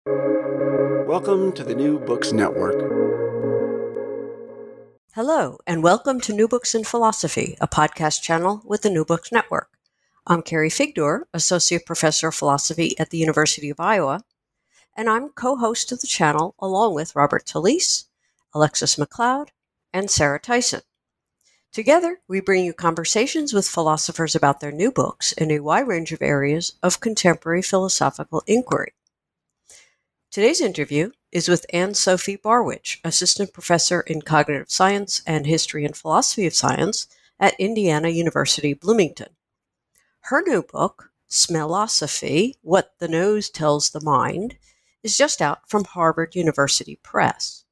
Welcome to the New Books Network. Hello, and welcome to New Books in Philosophy, a podcast channel with the New Books Network. I'm Carrie Figdor, Associate Professor of Philosophy at the University of Iowa, and I'm co-host of the channel along with Robert Talisse, Alexis McLeod, and Sarah Tyson. Together, we bring you conversations with philosophers about their new books in a wide range of areas of contemporary philosophical inquiry. Today's interview is with Anne-Sophie Barwich, Assistant Professor in Cognitive Science and History and Philosophy of Science at Indiana University Bloomington. Her new book, Smellosophy: What the Nose Tells the Mind, is just out from Harvard University Press.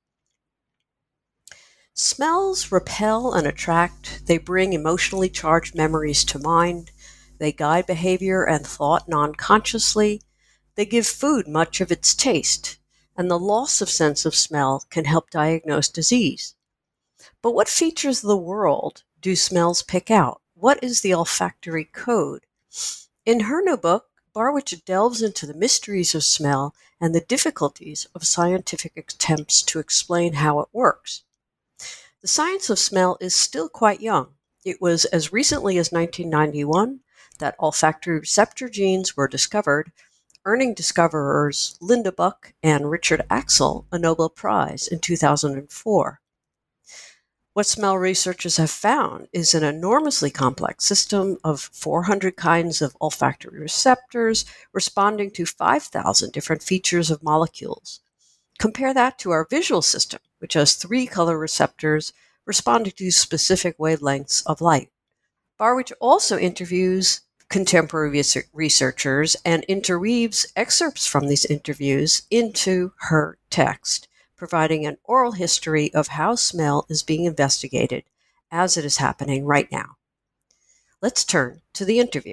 Smells repel and attract. They bring emotionally charged memories to mind. They guide behavior and thought non-consciously. They give food much of its taste, and the loss of sense of smell can help diagnose disease. But what features of the world do smells pick out? What is the olfactory code? In her new book, Barwich delves into the mysteries of smell and the difficulties of scientific attempts to explain how it works. The science of smell is still quite young. It was as recently as 1991 that olfactory receptor genes were discovered, earning discoverers Linda Buck and Richard Axel a Nobel Prize in 2004. What smell researchers have found is an enormously complex system of 400 kinds of olfactory receptors responding to 5,000 different features of molecules. Compare that to our visual system, which has 3 color receptors responding to specific wavelengths of light. Barwich also interviews contemporary researchers and interweaves excerpts from these interviews into her text, providing an oral history of how smell is being investigated as it is happening right now. Let's turn to the interview.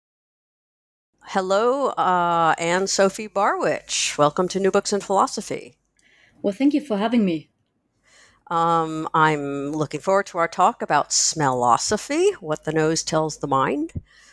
Hello, Anne-Sophie Barwich. Welcome to New Books in Philosophy. Well, thank you for having me. I'm looking forward to our talk about smellosophy, what the nose tells the mind.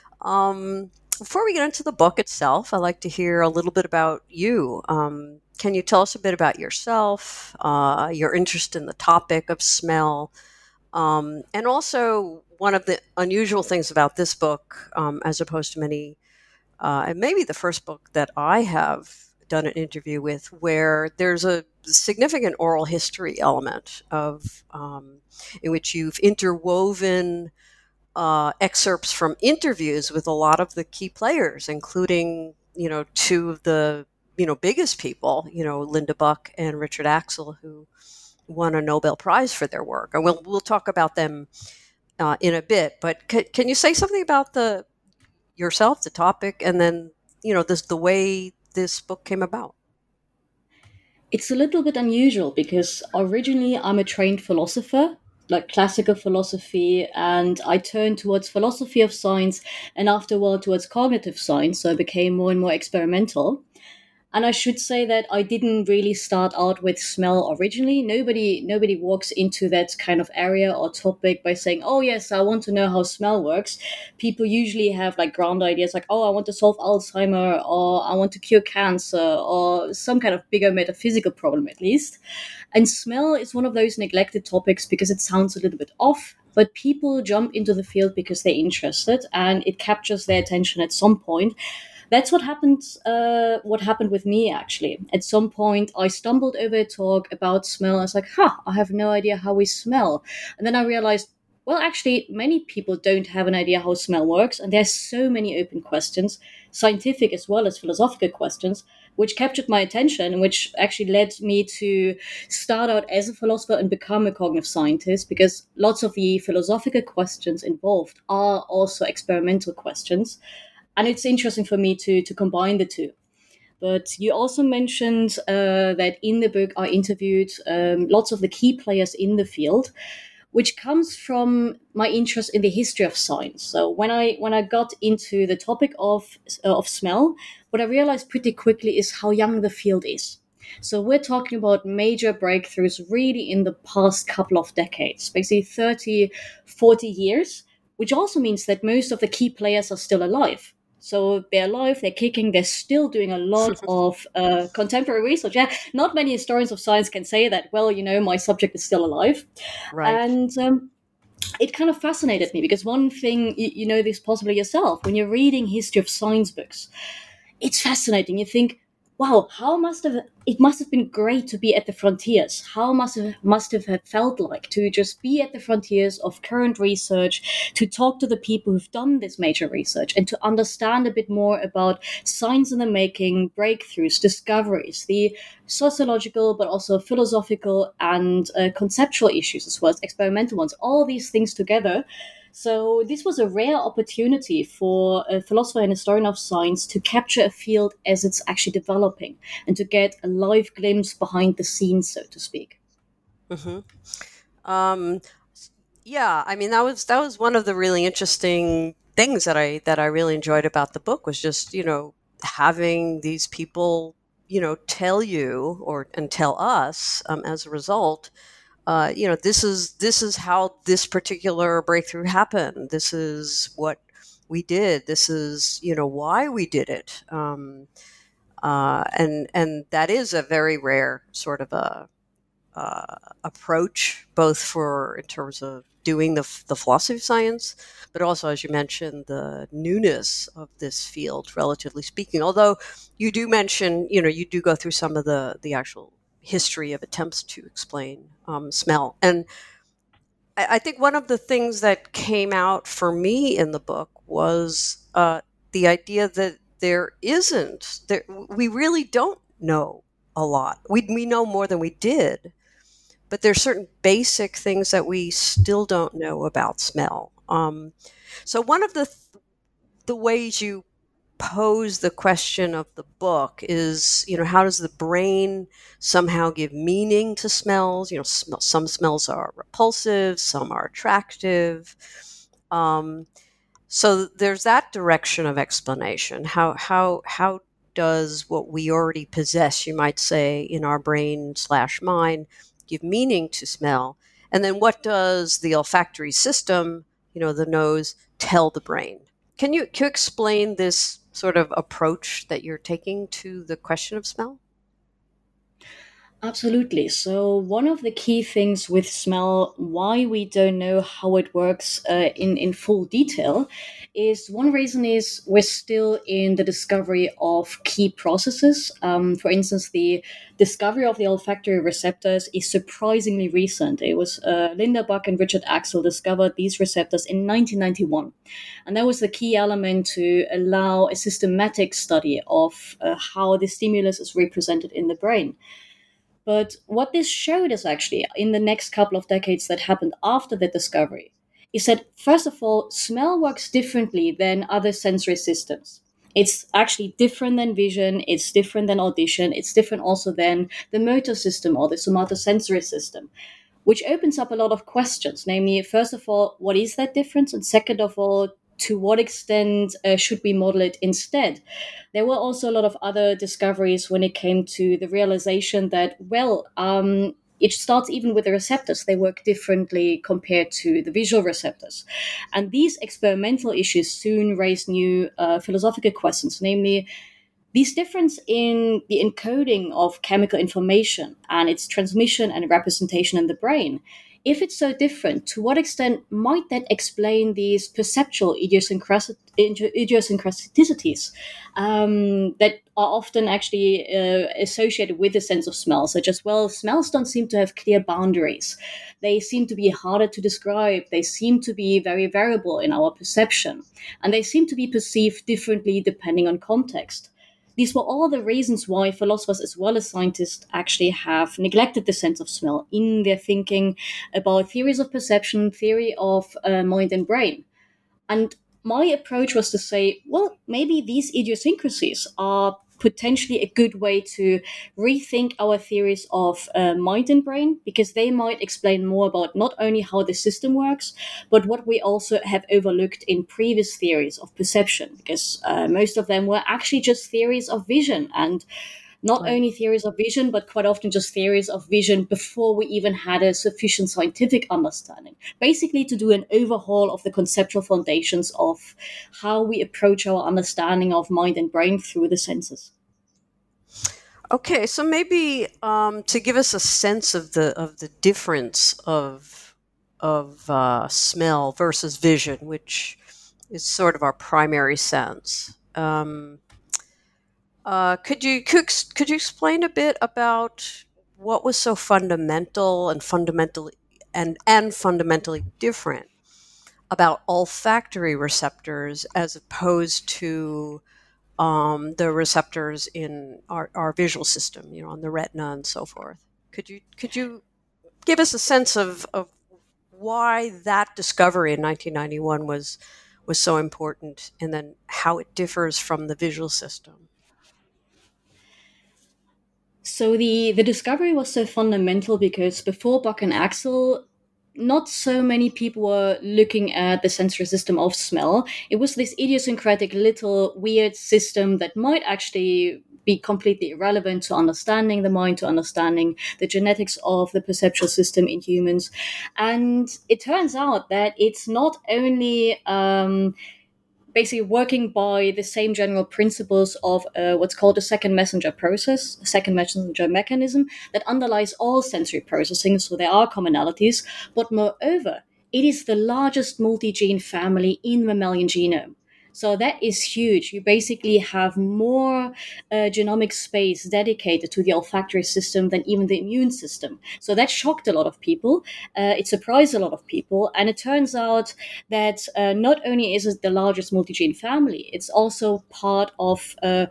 Before we get into the book itself, I'd like to hear a little bit about you. Can you tell us a bit about yourself, your interest in the topic of smell, and also one of the unusual things about this book, as opposed to many, and maybe the first book that I have done an interview with, where there's a significant oral history element of in which you've interwoven excerpts from interviews with a lot of the key players, including, two of the, biggest people, Linda Buck and Richard Axel, who won a Nobel Prize for their work. And we'll talk about them in a bit. But can you say something about yourself, the topic, and then, the way this book came about? It's a little bit unusual because originally I'm a trained philosopher, like classical philosophy, and I turned towards philosophy of science and after a while towards cognitive science, so I became more and more experimental. And I should say that I didn't really start out with smell originally. Nobody walks into that kind of area or topic by saying, "Oh yes, I want to know how smell works." People usually have like grand ideas like, "Oh, I want to solve Alzheimer," or "I want to cure cancer," or some kind of bigger metaphysical problem at least. And smell is one of those neglected topics because it sounds a little bit off, but people jump into the field because they're interested and it captures their attention at some point. That's what happened. What happened with me actually? At some point, I stumbled over a talk about smell. I was like, I have no idea how we smell. And then I realized, well, actually, many people don't have an idea how smell works, and there's so many open questions, scientific as well as philosophical questions, which captured my attention and which actually led me to start out as a philosopher and become a cognitive scientist, because lots of the philosophical questions involved are also experimental questions. And it's interesting for me to combine the two. But you also mentioned that in the book I interviewed lots of the key players in the field, which comes from my interest in the history of science. So when I got into the topic of smell, what I realized pretty quickly is how young the field is. So we're talking about major breakthroughs really in the past couple of decades, basically 30, 40 years, which also means that most of the key players are still alive. So they're alive, they're kicking, they're still doing a lot of contemporary research. Yeah, not many historians of science can say that, well, my subject is still alive. Right. And it kind of fascinated me because one thing, you know this possibly yourself, when you're reading history of science books, it's fascinating. You think, wow, it must have been great to be at the frontiers. How must have felt like to just be at the frontiers of current research, to talk to the people who've done this major research, and to understand a bit more about science in the making, breakthroughs, discoveries, the sociological but also philosophical and conceptual issues as well as experimental ones. All these things together. So this was a rare opportunity for a philosopher and historian of science to capture a field as it's actually developing and to get a live glimpse behind the scenes, so to speak. Hmm. Um, yeah, I mean that was one of the really interesting things that I really enjoyed about the book was just having these people tell you or and tell us as a result this is how this particular breakthrough happened. This is what we did. This is why we did it. And that is a very rare sort of a approach, both for in terms of doing the philosophy of science, but also, as you mentioned, the newness of this field, relatively speaking. Although you do mention, you do go through some of the actual history of attempts to explain smell. And I think one of the things that came out for me in the book was the idea that we really don't know a lot. We know more than we did, but there's certain basic things that we still don't know about smell. So one of the ways you pose the question of the book is, how does the brain somehow give meaning to smells? Some smells are repulsive, some are attractive. Um, so there's that direction of explanation. How does what we already possess, you might say, in our brain slash mind, give meaning to smell? And then what does the olfactory system, the nose, tell the brain? Can you explain this sort of approach that you're taking to the question of smell? Absolutely. So, one of the key things with smell, why we don't know how it works in full detail, is one reason is we're still in the discovery of key processes. For instance, the discovery of the olfactory receptors is surprisingly recent. It was Linda Buck and Richard Axel discovered these receptors in 1991. And that was the key element to allow a systematic study of how the stimulus is represented in the brain. But what this showed us actually in the next couple of decades that happened after the discovery is that, first of all, smell works differently than other sensory systems. It's actually different than vision, it's different than audition, it's different also than the motor system or the somatosensory system, which opens up a lot of questions. Namely, first of all, what is that difference? And second of all, to what extent should we model it instead? There were also a lot of other discoveries when it came to the realization that, well, it starts even with the receptors. They work differently compared to the visual receptors. And these experimental issues soon raised new philosophical questions, namely, this difference in the encoding of chemical information and its transmission and representation in the brain, if it's so different, to what extent might that explain these perceptual idiosyncrasies that are often actually associated with the sense of smell, such as, well, smells don't seem to have clear boundaries. They seem to be harder to describe. They seem to be very variable in our perception. And they seem to be perceived differently depending on context. These were all the reasons why philosophers as well as scientists actually have neglected the sense of smell in their thinking about theories of perception, theory of mind and brain. And my approach was to say, well, maybe these idiosyncrasies are potentially a good way to rethink our theories of mind and brain, because they might explain more about not only how the system works, but what we also have overlooked in previous theories of perception, because most of them were actually just theories of vision and Not Right. only theories of vision, but quite often just theories of vision before we even had a sufficient scientific understanding. Basically, to do an overhaul of the conceptual foundations of how we approach our understanding of mind and brain through the senses. Okay, so maybe to give us a sense of the difference of smell versus vision, which is sort of our primary sense. Could you explain a bit about what was so fundamental and fundamentally different about olfactory receptors as opposed to the receptors in our visual system, on the retina and so forth? Could you give us a sense of why that discovery in 1991 was so important, and then how it differs from the visual system? So the discovery was so fundamental because before Buck and Axel, not so many people were looking at the sensory system of smell. It was this idiosyncratic little weird system that might actually be completely irrelevant to understanding the mind, to understanding the genetics of the perceptual system in humans. And it turns out that it's not only basically working by the same general principles of what's called a second messenger process, a second messenger mechanism that underlies all sensory processing. So there are commonalities, but moreover, it is the largest multi-gene family in mammalian genome. So that is huge. You basically have more genomic space dedicated to the olfactory system than even the immune system. So that shocked a lot of people. It surprised a lot of people. And it turns out that not only is it the largest multi-gene family, it's also part of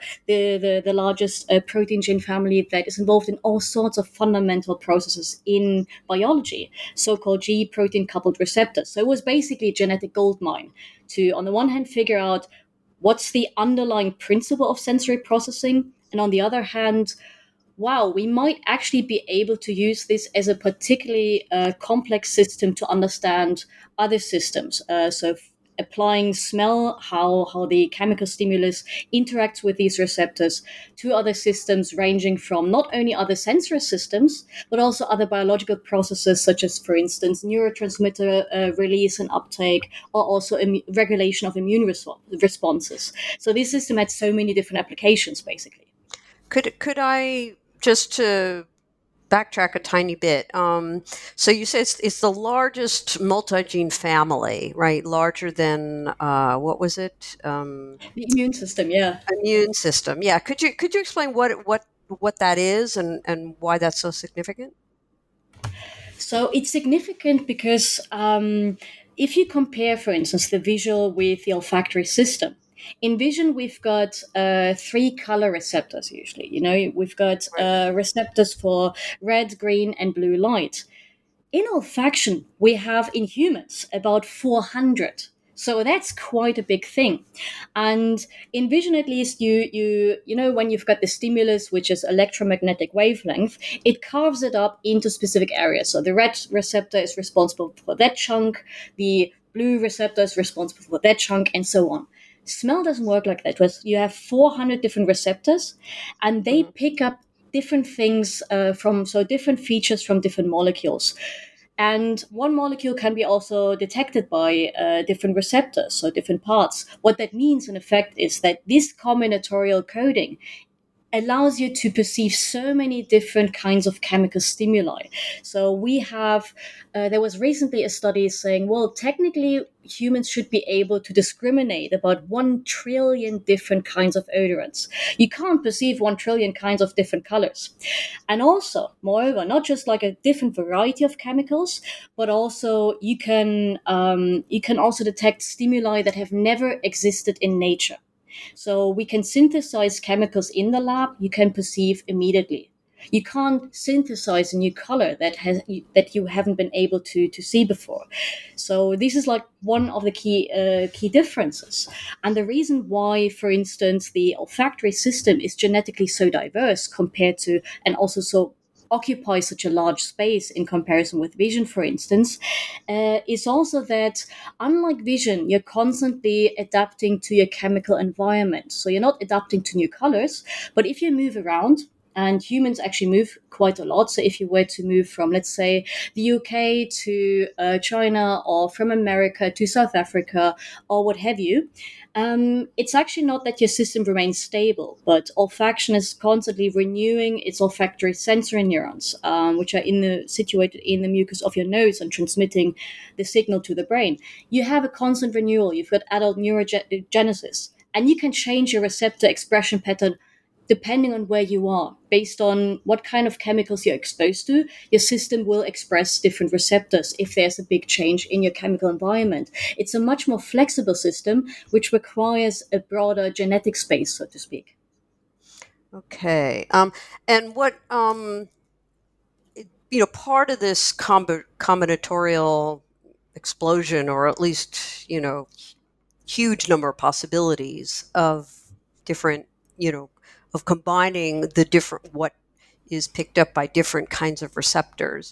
the largest protein gene family that is involved in all sorts of fundamental processes in biology, so-called G protein coupled receptors. So it was basically a genetic goldmine to, on the one hand, figure out what's the underlying principle of sensory processing, and on the other hand, wow, we might actually be able to use this as a particularly complex system to understand other systems. Applying smell, how the chemical stimulus interacts with these receptors to other systems, ranging from not only other sensory systems, but also other biological processes, such as, for instance, neurotransmitter release and uptake, or also regulation of immune responses. So this system had so many different applications, basically. Could I just to backtrack a tiny bit? So you said it's the largest multi-gene family, right? Larger than what was it? The immune system, yeah. Immune system. Yeah. Could you explain what that is, and why that's so significant? So it's significant because if you compare, for instance, the visual with the olfactory system, in vision we've got three color receptors usually. We've got receptors for red, green, and blue light. In olfaction, we have in humans about 400. So that's quite a big thing. And in vision, at least, you know when you've got the stimulus, which is electromagnetic wavelength, it carves it up into specific areas. So the red receptor is responsible for that chunk, the blue receptor is responsible for that chunk, and so on. Smell doesn't work like that. You have 400 different receptors, and they pick up different things different features from different molecules. And one molecule can be also detected by different receptors, so different parts. What that means, in effect, is that this combinatorial coding allows you to perceive so many different kinds of chemical stimuli. So we have, there was recently a study saying, well, technically humans should be able to discriminate about 1 trillion different kinds of odorants. You can't perceive 1 trillion kinds of different colors. And also, moreover, not just like a different variety of chemicals, but also you can also detect stimuli that have never existed in nature. So we can synthesize chemicals in the lab you can perceive immediately. You can't synthesize a new color that you haven't been able to see before. So this is like one of the key differences. And the reason why, for instance, the olfactory system is genetically so diverse compared to, and also so occupies such a large space in comparison with vision, for instance, is also that unlike vision, you're constantly adapting to your chemical environment. So you're not adapting to new colors, but if you move around, And humans actually move quite a lot. So if you were to move from, let's say, the UK to China, or from America to South Africa, or what have you, it's actually not that your system remains stable, but olfaction is constantly renewing its olfactory sensory neurons, which are situated in the mucus of your nose and transmitting the signal to the brain. You have a constant renewal. You've got adult neurogenesis, and you can change your receptor expression pattern depending on where you are. Based on what kind of chemicals you're exposed to, your system will express different receptors if there's a big change in your chemical environment. It's a much more flexible system, which requires a broader genetic space, so to speak. Okay. And what part of this combinatorial explosion, or at least huge number of possibilities of different, of combining the different what is picked up by different kinds of receptors.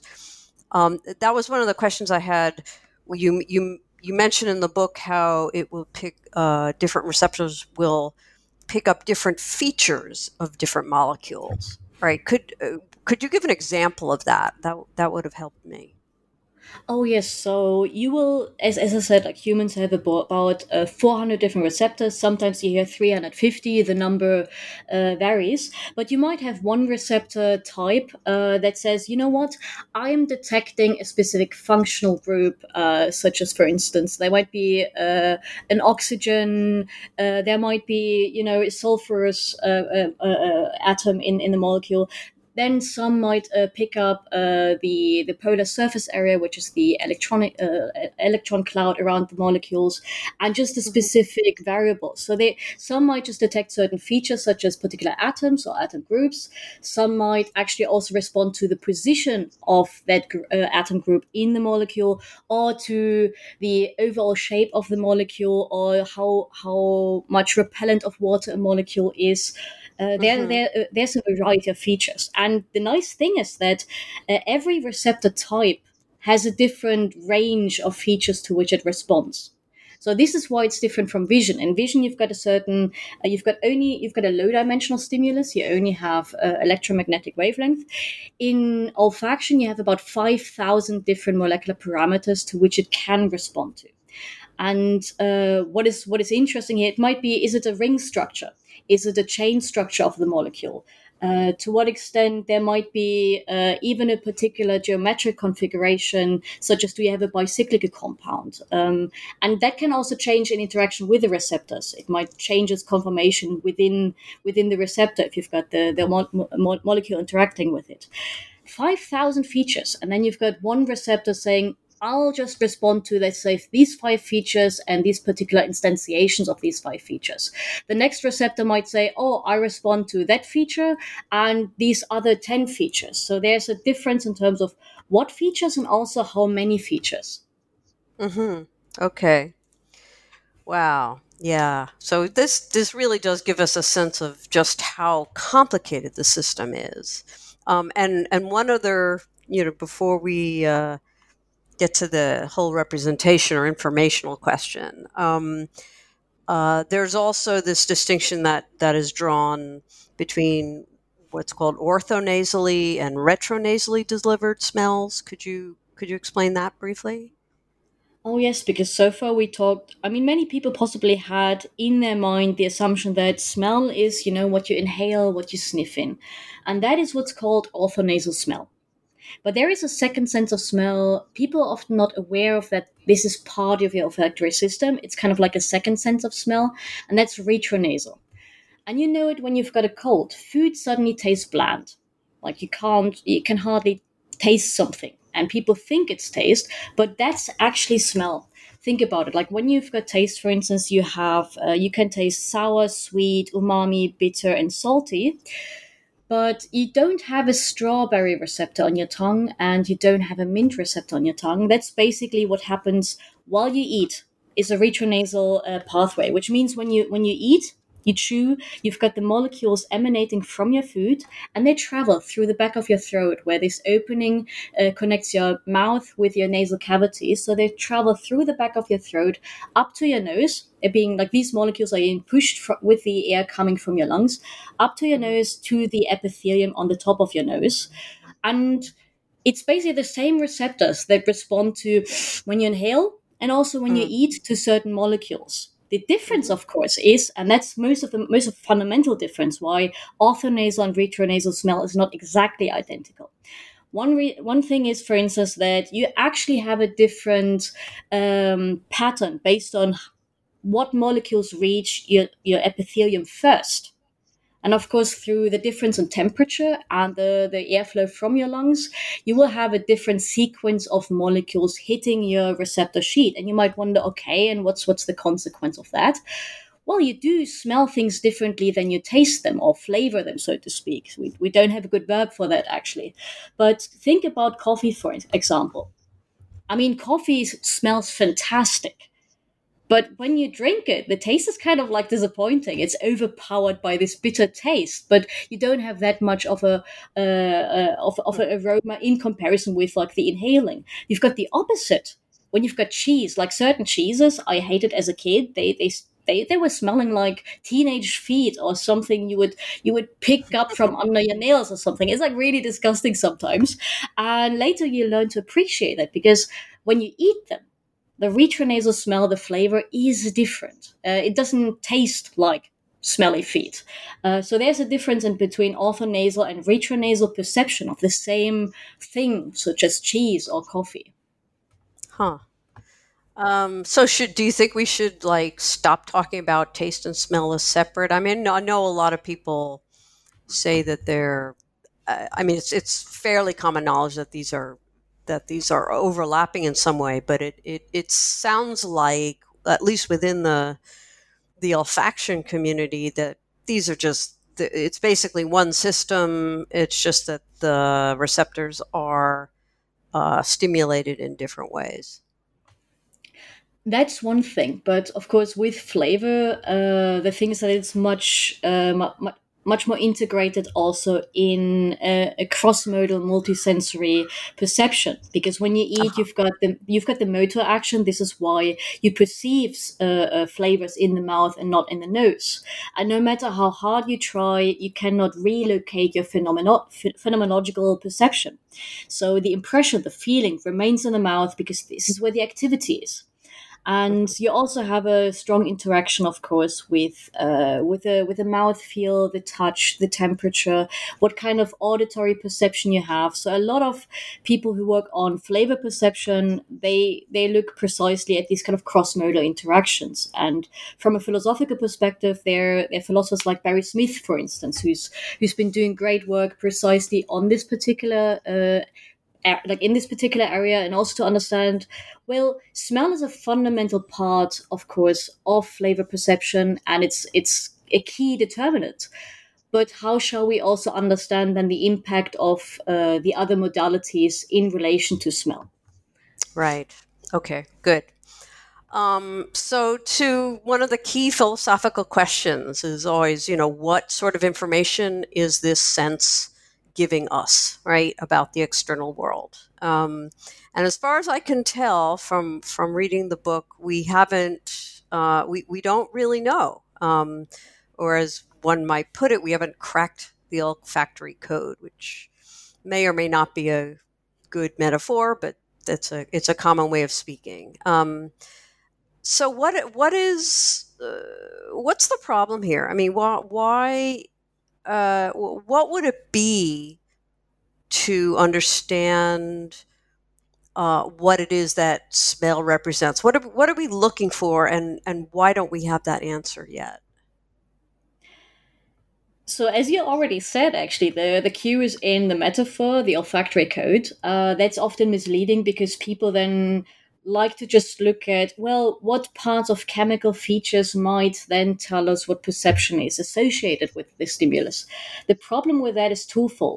That was one of the questions I had. You mentioned in the book how it will pick different receptors will pick up different features of different molecules. Right? Could you give an example of that? That would have helped me. Oh yes, so you will, as I said, like humans have about 400 different receptors. Sometimes you hear 350. The number varies, but you might have one receptor type that says, you know what, I am detecting a specific functional group, such as, for instance, there might be an oxygen, there might be a sulfurous atom in the molecule. Then some might pick up the polar surface area, which is the electron cloud around the molecules, and just a specific variable. So some might just detect certain features, such as particular atoms or atom groups. Some might actually also respond to the position of that atom group in the molecule, or to the overall shape of the molecule, or how much repellent of water a molecule is. There's a variety of features. And the nice thing is that every receptor type has a different range of features to which it responds. So this is why it's different from vision. In vision, you've got a certain, you've got a low dimensional stimulus. You only have electromagnetic wavelength. In olfaction, you have about 5,000 different molecular parameters to which it can respond to. And what is interesting here, it might be, is it a ring structure? Is it a chain structure of the molecule? To what extent there might be even a particular geometric configuration, such as do you have a bicyclic compound? And that can also change in interaction with the receptors. It might change its conformation within the receptor if you've got the molecule interacting with it. 5,000 features, and then you've got one receptor saying, I'll just respond to, let's say, these 5 features and these particular instantiations of these 5 features. The next receptor might say, oh, I respond to that feature and these other 10 features. So there's a difference in terms of what features and also how many features. Mm-hmm. Okay. Wow. Yeah. So this really does give us a sense of just how complicated the system is. And one other, before we get to the whole representation or informational question. There's also this distinction that is drawn between what's called orthonasally and retronasally delivered smells. Could you explain that briefly? Oh, yes, because so far we talked, many people possibly had in their mind the assumption that smell is, what you inhale, what you sniff in. And that is what's called orthonasal smell. But there is a second sense of smell. People are often not aware of that. This is part of your olfactory system. It's kind of like a second sense of smell, and that's retronasal. And you know it when you've got a cold. Food suddenly tastes bland. Like you can hardly taste something. And people think it's taste, but that's actually smell. Think about it. Like when you've got taste, for instance, you can taste sour, sweet, umami, bitter, and salty. But you don't have a strawberry receptor on your tongue and you don't have a mint receptor on your tongue. That's basically what happens while you eat, is a retronasal pathway, which means when you eat, You chew, you've got the molecules emanating from your food, and they travel through the back of your throat, where this opening connects your mouth with your nasal cavity. So they travel through the back of your throat up to your nose, it being like these molecules are being pushed with the air coming from your lungs up to your nose to the epithelium on the top of your nose. And it's basically the same receptors that respond to when you inhale and also when you eat to certain molecules. The difference, of course, is, and that's most of the fundamental difference, why orthonasal and retronasal smell is not exactly identical. One thing is, for instance, that you actually have a different pattern based on what molecules reach your epithelium first. And of course, through the difference in temperature and the airflow from your lungs, you will have a different sequence of molecules hitting your receptor sheet. And you might wonder, okay, and what's the consequence of that? Well, you do smell things differently than you taste them or flavor them, so to speak. We don't have a good verb for that, actually. But think about coffee, for example. I mean, coffee smells fantastic. But when you drink it, the taste is kind of like disappointing. It's overpowered by this bitter taste, but you don't have that much of of an aroma in comparison with like the inhaling. You've got the opposite. When you've got cheese, like certain cheeses, I hated as a kid. They were smelling like teenage feet or something you would pick up from under your nails or something. It's like really disgusting sometimes. And later you learn to appreciate it because when you eat them, the retronasal smell, the flavor is different. It doesn't taste like smelly feet. So there's a difference in between orthonasal and retronasal perception of the same thing, such as cheese or coffee. Huh. So do you think we should like stop talking about taste and smell as separate? I mean, I know a lot of people say that they're. I mean, it's fairly common knowledge that these are overlapping in some way, but it sounds like, at least within the olfaction community, that these are just it's basically one system. It's just that the receptors are stimulated in different ways. That's one thing, but of course, with flavor, the thing is that it's much more integrated also in a cross-modal multisensory perception. Because when you eat, you've got the motor action. This is why you perceive flavors in the mouth and not in the nose. And no matter how hard you try, you cannot relocate your phenomenological perception. So the impression, the feeling remains in the mouth because this is where the activity is. And you also have a strong interaction, of course, with the mouth feel, the touch, the temperature, what kind of auditory perception you have. So a lot of people who work on flavor perception, they look precisely at these kind of cross-modal interactions. And from a philosophical perspective, they're philosophers like Barry Smith, for instance, who's been doing great work precisely on this particular like in this particular area, and also to understand, well, smell is a fundamental part, of course, of flavor perception, and it's a key determinant. But how shall we also understand then the impact of the other modalities in relation to smell? Right. Okay. Good. So, to one of the key philosophical questions is always, what sort of information is this sense giving us, right, about the external world? And as far as I can tell from reading the book, we haven't, we don't really know, or as one might put it, we haven't cracked the olfactory code, which may or may not be a good metaphor, but it's a common way of speaking. So what's the problem here? I mean, why what would it be to understand what it is that smell represents? What are we looking for, and why don't we have that answer yet? So, as you already said, actually, the cue is in the metaphor, the olfactory code. That's often misleading because people then like to just look at, well, what parts of chemical features might then tell us what perception is associated with the stimulus. The problem with that is twofold.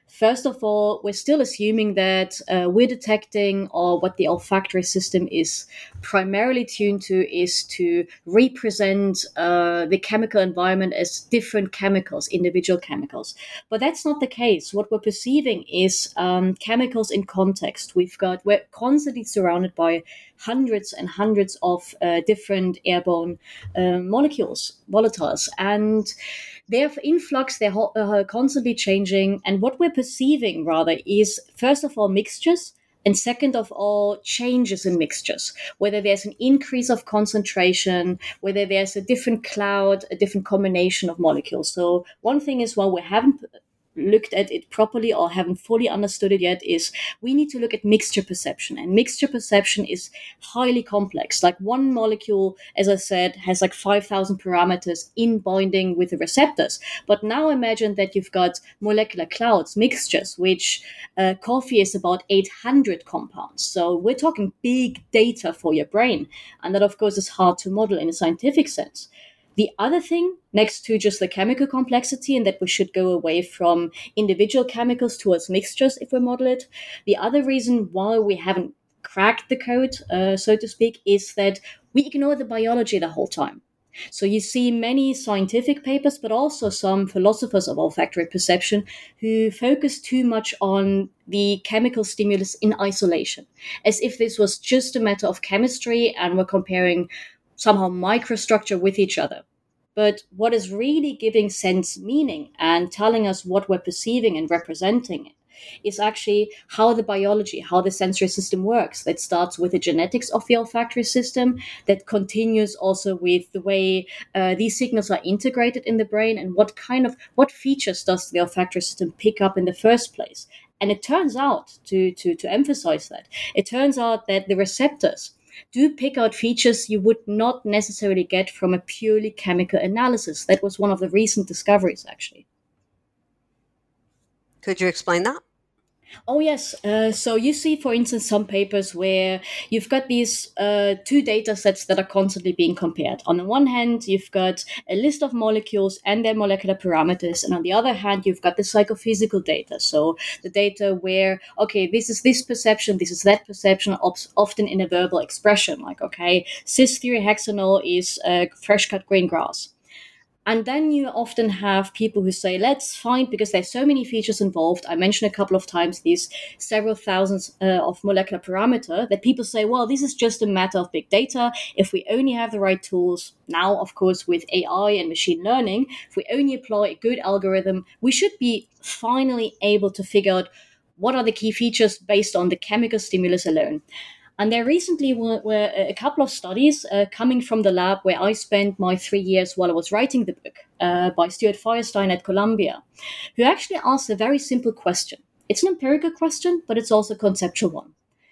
First of all, we're still assuming that we're detecting, or what the olfactory system is primarily tuned to, is to represent the chemical environment as different chemicals, individual chemicals. But that's not the case. What we're perceiving is chemicals in context. We're constantly surrounded by hundreds and hundreds of different airborne molecules, volatiles, and they're in flux, they're constantly changing. And what we're perceiving, rather, is first of all mixtures, and second of all changes in mixtures, whether there's an increase of concentration, whether there's a different cloud, a different combination of molecules. So one thing is, while we haven't looked at it properly or haven't fully understood it yet, is we need to look at mixture perception. And mixture perception is highly complex. Like one molecule, as I said, has like 5,000 parameters in binding with the receptors. But now imagine that you've got molecular clouds, mixtures, which coffee is about 800 compounds. So we're talking big data for your brain. And that, of course, is hard to model in a scientific sense. The other thing, next to just the chemical complexity, and that we should go away from individual chemicals towards mixtures if we model it, the other reason why we haven't cracked the code, so to speak, is that we ignore the biology the whole time. So you see many scientific papers, but also some philosophers of olfactory perception who focus too much on the chemical stimulus in isolation, as if this was just a matter of chemistry and we're comparing somehow microstructure with each other. But what is really giving sense meaning and telling us what we're perceiving and representing is actually how the biology, how the sensory system works. That starts with the genetics of the olfactory system, that continues also with the way these signals are integrated in the brain, and what features does the olfactory system pick up in the first place. And it turns out, to emphasize that, it turns out that the receptors do pick out features you would not necessarily get from a purely chemical analysis. That was one of the recent discoveries, actually. Could you explain that? Oh, yes. So you see, for instance, some papers where you've got these two data sets that are constantly being compared. On the one hand, you've got a list of molecules and their molecular parameters. And on the other hand, you've got the psychophysical data. So the data where, okay, this is this perception, this is that perception, often in a verbal expression. Like, okay, cis-3-hexanol is fresh cut green grass. And then you often have people who say, let's find, because there's so many features involved. I mentioned a couple of times these several thousands of molecular parameter, that people say, well, this is just a matter of big data. If we only have the right tools, now, of course, with AI and machine learning, if we only apply a good algorithm, we should be finally able to figure out what are the key features based on the chemical stimulus alone. And there recently were a couple of studies coming from the lab where I spent my 3 years while I was writing the book, by Stuart Firestein at Columbia, who actually asked a very simple question. It's an empirical question, but it's also a conceptual one.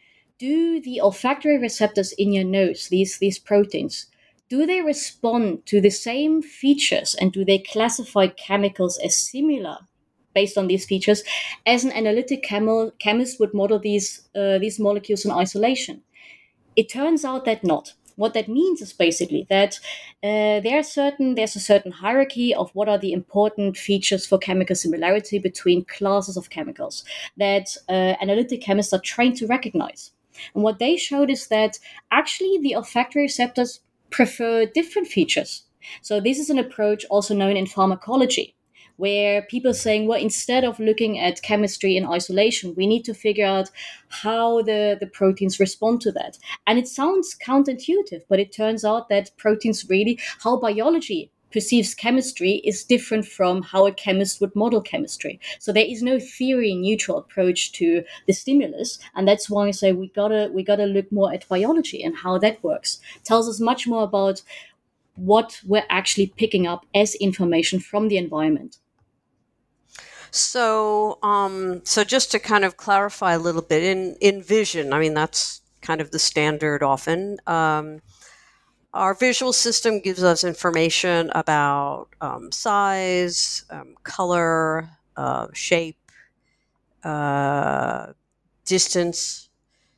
Do the olfactory receptors in your nose, these proteins, do they respond to the same features, and do they classify chemicals as similar based on these features, as an analytic chemist would model these molecules in isolation? It turns out that not. What that means is basically that there's a certain hierarchy of what are the important features for chemical similarity between classes of chemicals that analytic chemists are trained to recognize. And what they showed is that actually the olfactory receptors prefer different features. So this is an approach also known in pharmacology, where people are saying, well, instead of looking at chemistry in isolation, we need to figure out how the proteins respond to that. And it sounds counterintuitive, but it turns out that proteins really, how biology perceives chemistry is different from how a chemist would model chemistry. So there is no theory-neutral approach to the stimulus, and that's why I say we gotta look more at biology and how that works. It tells us much more about what we're actually picking up as information from the environment. So, so just to kind of clarify a little bit, in vision, I mean, that's kind of the standard often. Our visual system gives us information about size, color, shape, distance.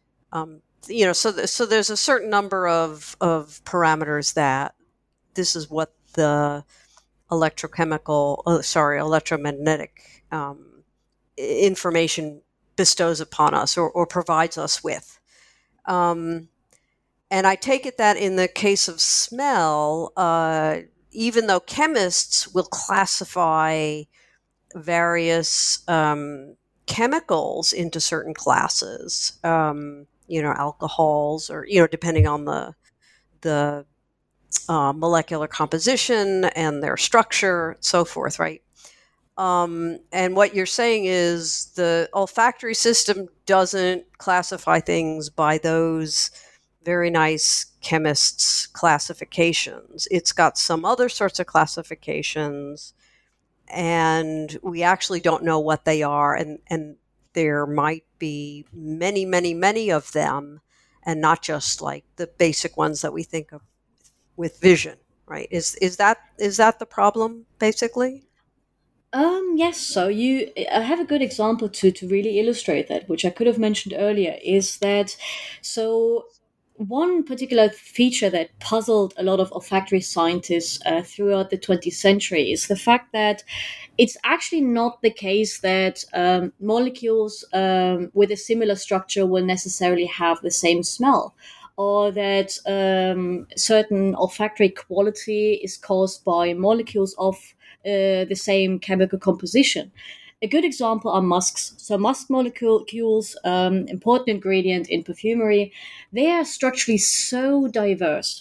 So there's a certain number of parameters that this is what the electromagnetic information bestows upon us or provides us with. And I take it that in the case of smell, even though chemists will classify various chemicals into certain classes, alcohols, or depending on the molecular composition and their structure, so forth, right? And what you're saying is the olfactory system doesn't classify things by those very nice chemists' classifications. It's got some other sorts of classifications, and we actually don't know what they are. And there might be many, many, many of them, and not just like the basic ones that we think of with vision, right? Is that the problem, basically? Yes. So I have a good example to really illustrate that, which I could have mentioned earlier, is that so one particular feature that puzzled a lot of olfactory scientists throughout the 20th century is the fact that it's actually not the case that molecules with a similar structure will necessarily have the same smell, or that certain olfactory quality is caused by molecules of the same chemical composition. A good example are musks. So musk molecules, important ingredient in perfumery, they are structurally so diverse.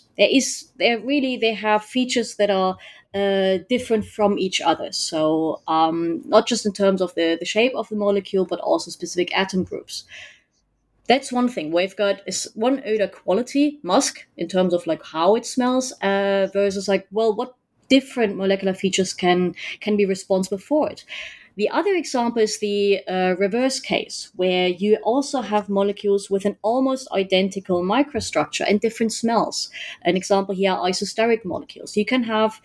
They have features that are different from each other. So not just in terms of the shape of the molecule, but also specific atom groups. That's one thing. We've got one odor quality, musk, in terms of like how it smells, versus like, well, what different molecular features can be responsible for it. The other example is the reverse case, where you also have molecules with an almost identical microstructure and different smells. An example here are isosteric molecules. You can have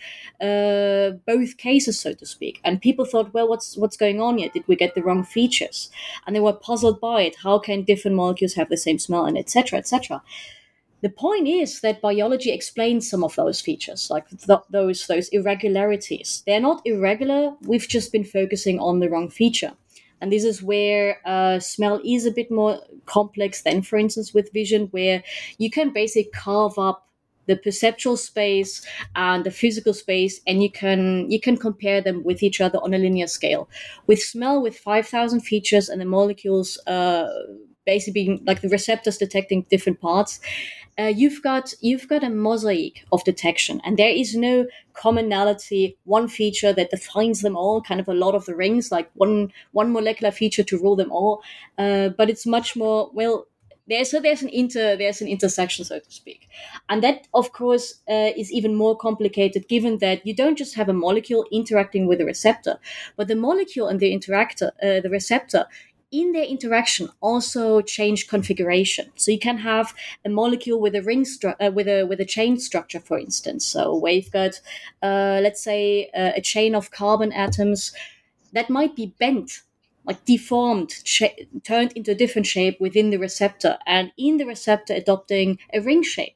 both cases, so to speak. And people thought, well, what's going on here? Did we get the wrong features? And they were puzzled by it. How can different molecules have the same smell, and etc., etc. The point is that biology explains some of those features, like those irregularities. They're not irregular. We've just been focusing on the wrong feature. And this is where smell is a bit more complex than, for instance, with vision, where you can basically carve up the perceptual space and the physical space, and you can compare them with each other on a linear scale. With smell, with 5,000 features and the molecules basically being like the receptors detecting different parts, you've got a mosaic of detection, and there is no commonality, one feature that defines them all, kind of a Lord of the Rings, like one molecular feature to rule them all. But it's much more, well, there's an intersection, so to speak, and that of course is even more complicated, given that you don't just have a molecule interacting with a receptor, but the molecule and the receptor in their interaction also change configuration. So you can have a molecule with a with a chain structure, for instance. So where you've got, let's say, a chain of carbon atoms that might be bent, like deformed, turned into a different shape within the receptor, and in the receptor adopting a ring shape.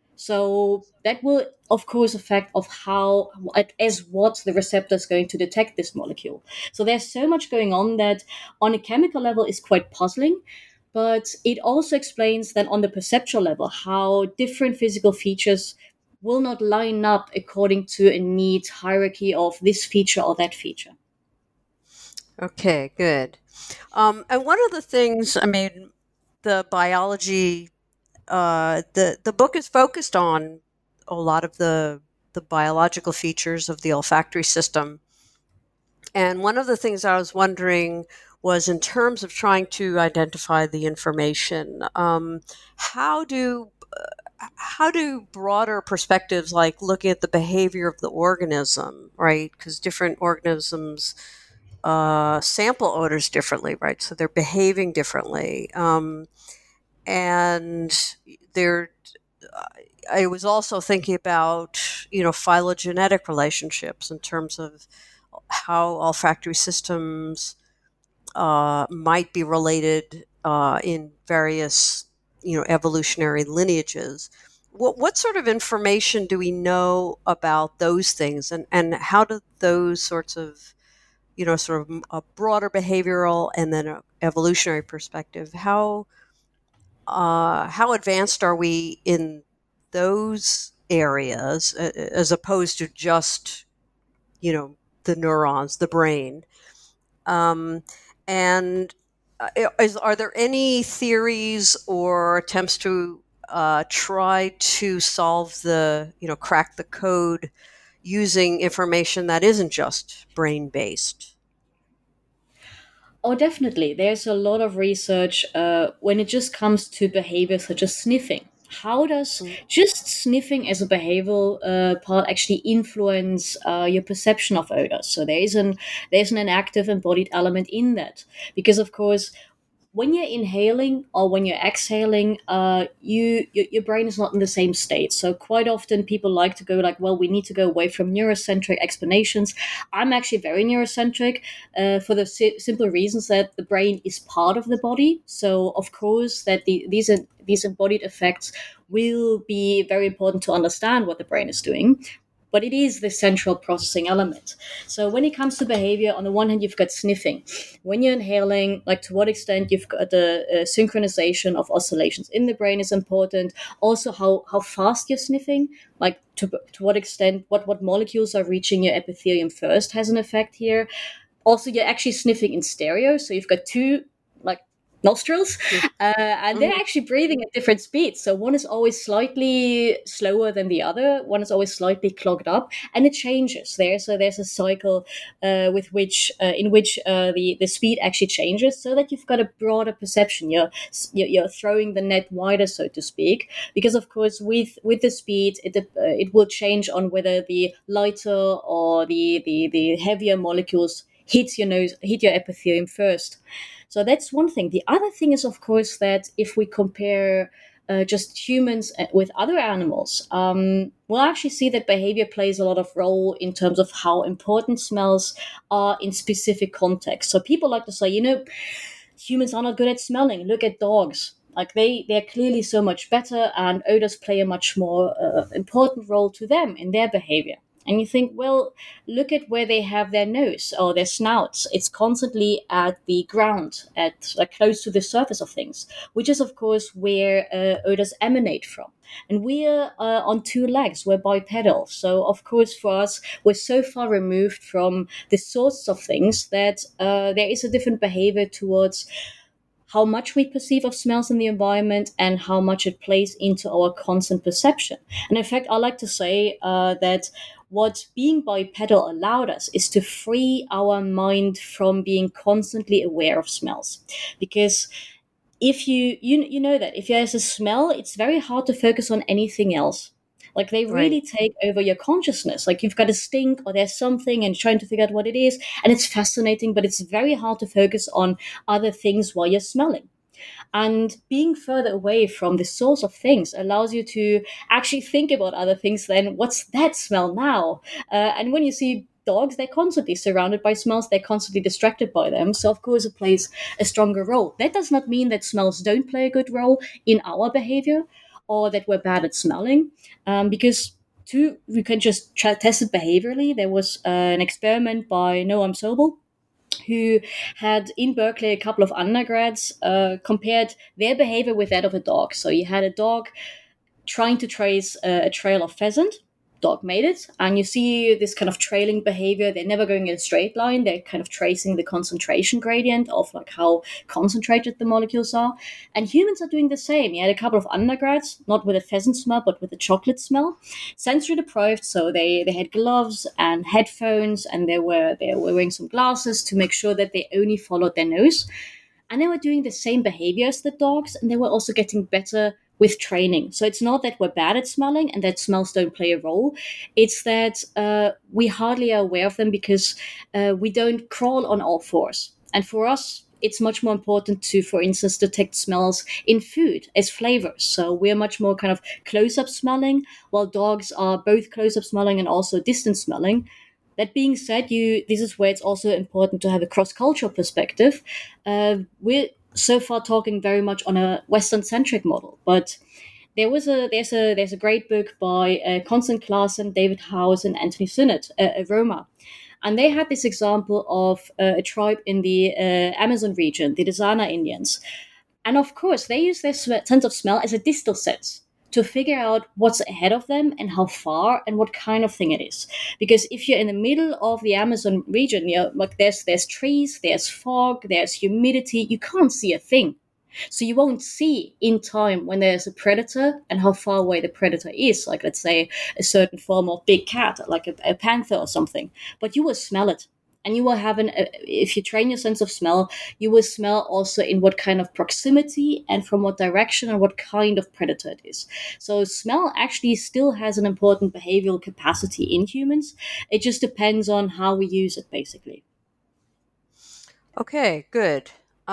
So that will, of course, affect of how, as what the receptor is going to detect this molecule. So there's so much going on that on a chemical level is quite puzzling, but it also explains that on the perceptual level how different physical features will not line up according to a neat hierarchy of this feature or that feature. Okay, good. And one of the things, I mean, the biology, the book is focused on a lot of the biological features of the olfactory system. And one of the things I was wondering was, in terms of trying to identify the information, how do broader perspectives, like looking at the behavior of the organism, right? Because different organisms sample odors differently, right? So they're behaving differently. And they're, I was also thinking about, phylogenetic relationships in terms of how olfactory systems might be related in various, evolutionary lineages. What sort of information do we know about those things, and how do those sorts of sort of a broader behavioral and then an evolutionary perspective, how advanced are we in those areas as opposed to just, the neurons, the brain? And are there any theories or attempts to try to solve crack the code using information that isn't just brain based? Oh, definitely. There's a lot of research when it just comes to behavior such as sniffing. How does just sniffing as a behavioral part actually influence your perception of odors? So there's an active embodied element in that, because of course when you're inhaling or when you're exhaling, your brain is not in the same state. So quite often people like to go like, well, we need to go away from neurocentric explanations. I'm actually very neurocentric for the simple reasons that the brain is part of the body. So of course that these embodied effects will be very important to understand what the brain is doing, but it is the central processing element. So when it comes to behavior, on the one hand, you've got sniffing. When you're inhaling, like to what extent you've got the synchronization of oscillations in the brain is important. Also, how fast you're sniffing, like to what extent, what molecules are reaching your epithelium first has an effect here. Also, you're actually sniffing in stereo, so you've got two like nostrils, and they're actually breathing at different speeds. So one is always slightly slower than the other. One is always slightly clogged up, and it changes there. So there's a cycle in which the speed actually changes, so that you've got a broader perception. You're throwing the net wider, so to speak, because of course with the speed, it will change on whether the lighter or the heavier molecules hit your epithelium first. So that's one thing. The other thing is, of course, that if we compare just humans with other animals, we'll actually see that behavior plays a lot of role in terms of how important smells are in specific contexts. So people like to say, humans are not good at smelling. Look at dogs. Like they're clearly so much better, and odors play a much more important role to them in their behavior. And you think, well, look at where they have their nose or their snouts. It's constantly at the ground, at close to the surface of things, which is, of course, where odors emanate from. And we're on two legs. We're bipedal. So, of course, for us, we're so far removed from the source of things that there is a different behavior towards how much we perceive of smells in the environment and how much it plays into our constant perception. And in fact, I like to say that what being bipedal allowed us is to free our mind from being constantly aware of smells. Because if you know that if there's a smell, it's very hard to focus on anything else. Like they really take over your consciousness. Like you've got a stink or there's something and you're trying to figure out what it is. And it's fascinating, but it's very hard to focus on other things while you're smelling. And being further away from the source of things allows you to actually think about other things than what's that smell now? And when you see dogs, they're constantly surrounded by smells, they're constantly distracted by them. So, of course, it plays a stronger role. That does not mean that smells don't play a good role in our behavior or that we're bad at smelling, because we can just test it behaviorally. There was an experiment by Noam Sobel, who had in Berkeley a couple of undergrads compared their behavior with that of a dog. So you had a dog trying to trace a trail of pheasant. Dog made it, and you see this kind of trailing behavior. They're never going in a straight line. They're kind of tracing the concentration gradient of like how concentrated the molecules are. And humans are doing the same. You had a couple of undergrads, not with a pheasant smell, but with a chocolate smell, sensory deprived. So they had gloves and headphones, and they were wearing some glasses to make sure that they only followed their nose. And they were doing the same behavior as the dogs, and they were also getting better with training. So it's not that we're bad at smelling and that smells don't play a role. It's that we hardly are aware of them because we don't crawl on all fours. And for us, it's much more important to, for instance, detect smells in food as flavors. So we're much more kind of close-up smelling, while dogs are both close-up smelling and also distant smelling. That being said, this is where it's also important to have a cross-cultural perspective. We're so far talking very much on a Western-centric model, but there's a great book by Constance Claassen, David Howes, and Anthony Sinnott, Aroma. And they had this example of a tribe in the Amazon region, the Desana Indians. And of course, they use their sense of smell as a distal sense to figure out what's ahead of them and how far and what kind of thing it is. Because if you're in the middle of the Amazon region, like there's trees, there's fog, there's humidity, you can't see a thing. So you won't see in time when there's a predator and how far away the predator is. Like, let's say a certain form of big cat, like a panther or something. But you will smell it. And you will have if you train your sense of smell, you will smell also in what kind of proximity and from what direction and what kind of predator it is. So smell actually still has an important behavioral capacity in humans. It just depends on how we use it, basically. Okay, good.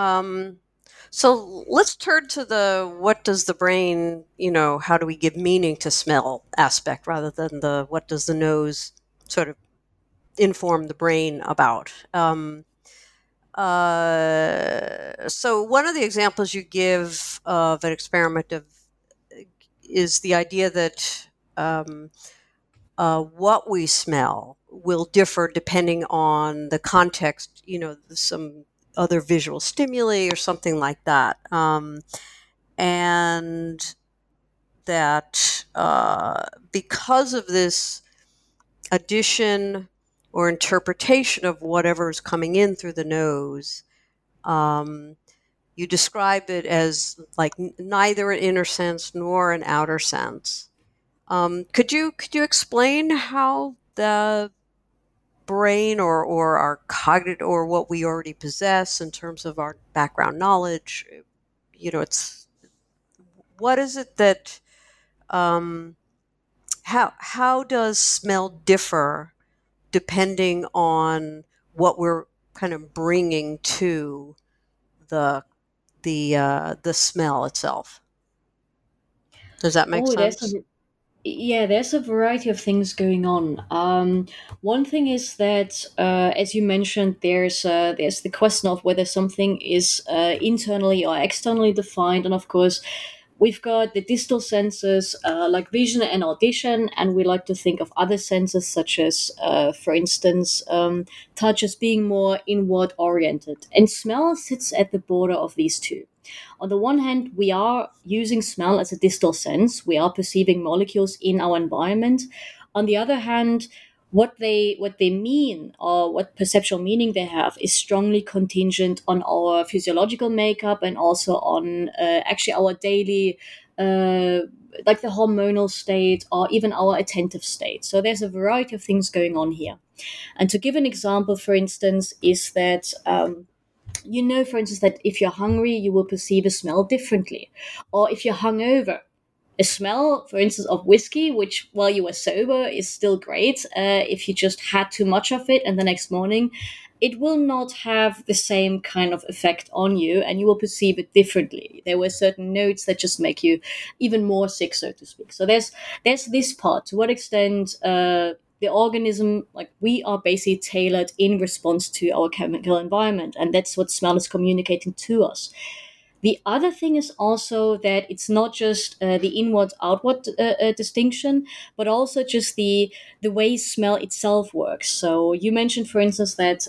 So let's turn to the what does the brain, how do we give meaning to smell aspect rather than the what does the nose sort of inform the brain about. So one of the examples you give of an experiment is the idea that what we smell will differ depending on the context, some other visual stimuli or something like that. And that because of this addition or interpretation of whatever is coming in through the nose, you describe it as like neither an inner sense nor an outer sense. Could you explain how the brain or our cognitive or what we already possess in terms of our background knowledge, it's what is it that how does smell differ depending on what we're kind of bringing to the smell itself? Does that make sense? There's a variety of things going on. One thing is that, as you mentioned, there's the question of whether something is internally or externally defined, and of course, we've got the distal senses like vision and audition, and we like to think of other senses such as, for instance, touch as being more inward oriented, and smell sits at the border of these two. On the one hand, we are using smell as a distal sense. We are perceiving molecules in our environment. On the other hand, what they mean or what perceptual meaning they have is strongly contingent on our physiological makeup and also on actually our daily like the hormonal state or even our attentive state. So there's a variety of things going on here. And to give an example, for instance, is that for instance, that if you're hungry, you will perceive a smell differently. Or if you're hungover, a smell, for instance, of whiskey, which while you were sober is still great, if you just had too much of it and the next morning, it will not have the same kind of effect on you and you will perceive it differently. There were certain notes that just make you even more sick, so to speak. So there's this part. To what extent the organism, like we are basically tailored in response to our chemical environment, and that's what smell is communicating to us. The other thing is also that it's not just the inward-outward distinction, but also just the way smell itself works. So you mentioned, for instance, that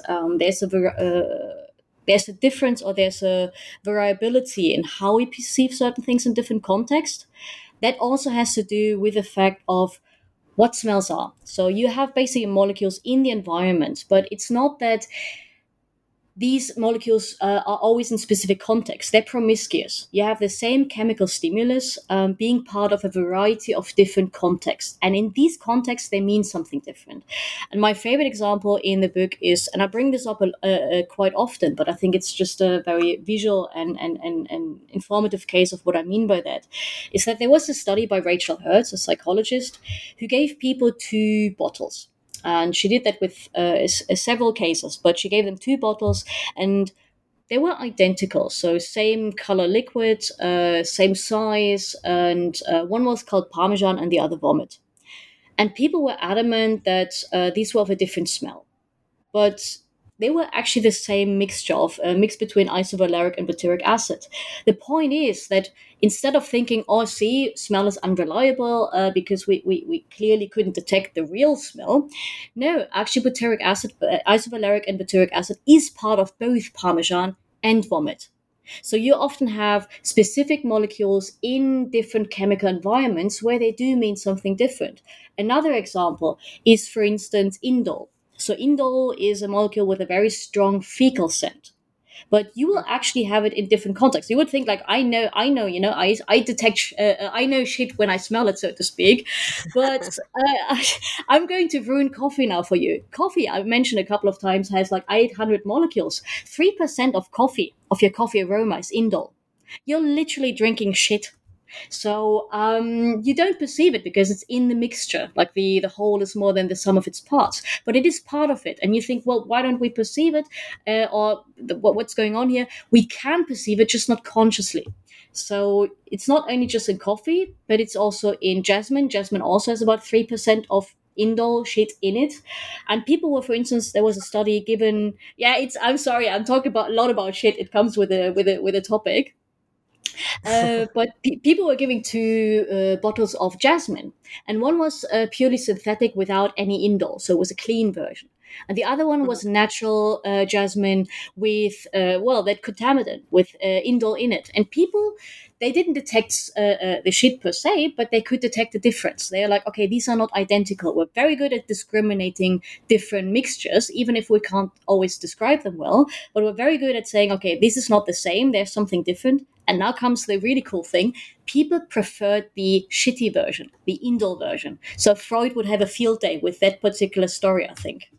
there's a difference or there's a variability in how we perceive certain things in different contexts. That also has to do with the fact of what smells are. So you have basically molecules in the environment, but it's not that these molecules are always in specific contexts. They're promiscuous. You have the same chemical stimulus being part of a variety of different contexts. And in these contexts, they mean something different. And my favorite example in the book is, and I bring this up quite often, but I think it's just a very visual and informative case of what I mean by that, is that there was a study by Rachel Hertz, a psychologist, who gave people 2 bottles. And she did that with several cases, but she gave them 2 bottles and they were identical. So same color liquid, same size, and one was called Parmesan and the other vomit. And people were adamant that these were of a different smell. But they were actually the same mixture of a mix between isovaleric and butyric acid. The point is that instead of thinking, oh, see, smell is unreliable because we clearly couldn't detect the real smell, no, actually, butyric acid, isovaleric and butyric acid is part of both Parmesan and vomit. So you often have specific molecules in different chemical environments where they do mean something different. Another example is, for instance, indole. So indole is a molecule with a very strong fecal scent, but you will actually have it in different contexts. You would think like, I detect, I know shit when I smell it, so to speak. But I'm going to ruin coffee now for you. Coffee, I've mentioned a couple of times, has like 800 molecules. 3% of coffee, of your coffee aroma, is indole. You're literally drinking shit. So you don't perceive it because it's in the mixture. Like the whole is more than the sum of its parts, but it is part of it. And you think, well, why don't we perceive it? What's going on here? We can perceive it, just not consciously. So it's not only just in coffee, but it's also in jasmine. Jasmine also has about 3% of indole shit in it. And people were, for instance, there was a study given. Yeah, I'm sorry, I'm talking about a lot about shit. It comes with a topic. But people were giving two bottles of jasmine, and one was purely synthetic without any indole, so it was a clean version. And the other one was natural jasmine with, that contaminant with indole in it. And people, they didn't detect the shit per se, but they could detect the difference. They're like, okay, these are not identical. We're very good at discriminating different mixtures, even if we can't always describe them well. But we're very good at saying, okay, this is not the same. There's something different. And now comes the really cool thing. People preferred the shitty version, the indole version. So Freud would have a field day with that particular story, I think.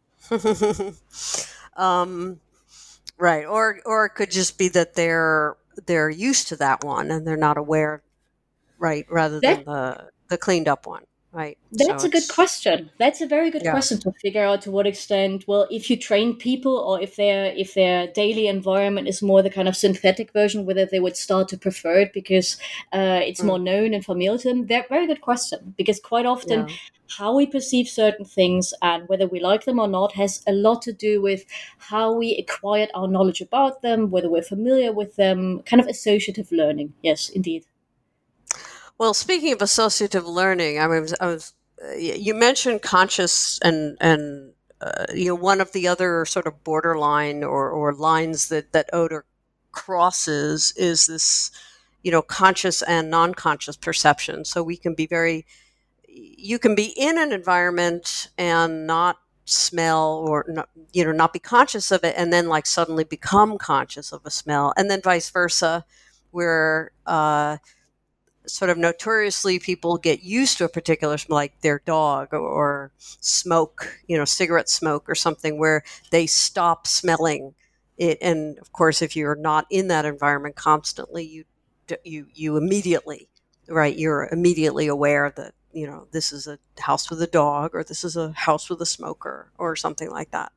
Right. Or it could just be that they're used to that one and they're not aware, right, rather than the cleaned up one. Right. That's a good question. That's a very good Yeah. question to figure out to what extent. Well, if you train people, or if their daily environment is more the kind of synthetic version, whether they would start to prefer it because it's more known and familiar to them. That's a very good question, because quite often how we perceive certain things and whether we like them or not has a lot to do with how we acquired our knowledge about them, whether we're familiar with them. Kind of associative learning. Yes, indeed. Well, speaking of associative learning, I was you mentioned conscious and one of the other sort of borderline or lines that odor crosses is this conscious and non-conscious perception. So you can be in an environment and not smell or not be conscious of it, and then like suddenly become conscious of a smell, and then vice versa, where sort of notoriously people get used to a particular smell, like their dog or smoke, cigarette smoke or something, where they stop smelling it. And of course, if you're not in that environment constantly, you immediately, right, you're immediately aware that, this is a house with a dog, or this is a house with a smoker, or something like that.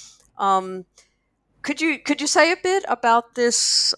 Could you say a bit about this?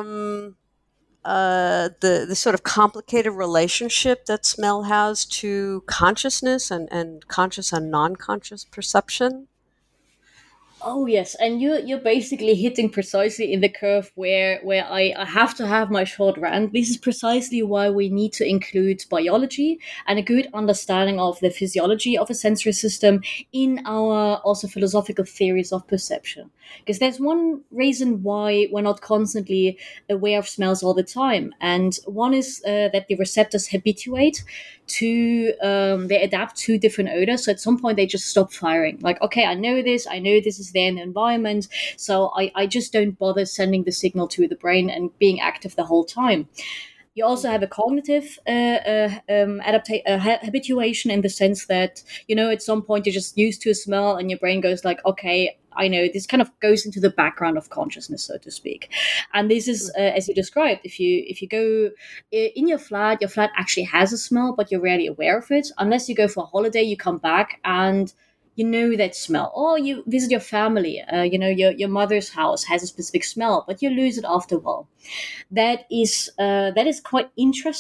The sort of complicated relationship that smell has to consciousness and conscious and non-conscious perception? Oh yes, and you're basically hitting precisely in the curve where I have to have my short rant. This is precisely why we need to include biology and a good understanding of the physiology of a sensory system in our also philosophical theories of perception. Because there's one reason why we're not constantly aware of smells all the time, and one is that the receptors habituate to they adapt to different odors. So at some point they just stop firing. Like, okay, I know this is there in the environment, so I just don't bother sending the signal to the brain and being active the whole time. You also have a cognitive habituation, in the sense that, at some point you're just used to a smell and your brain goes like, okay, I know, this kind of goes into the background of consciousness, so to speak. And this is, as you described, if you go in your flat actually has a smell, but you're rarely aware of it. Unless you go for a holiday, you come back and you know that smell. Or you visit your family, your mother's house has a specific smell, but you lose it after a while. That is quite interesting.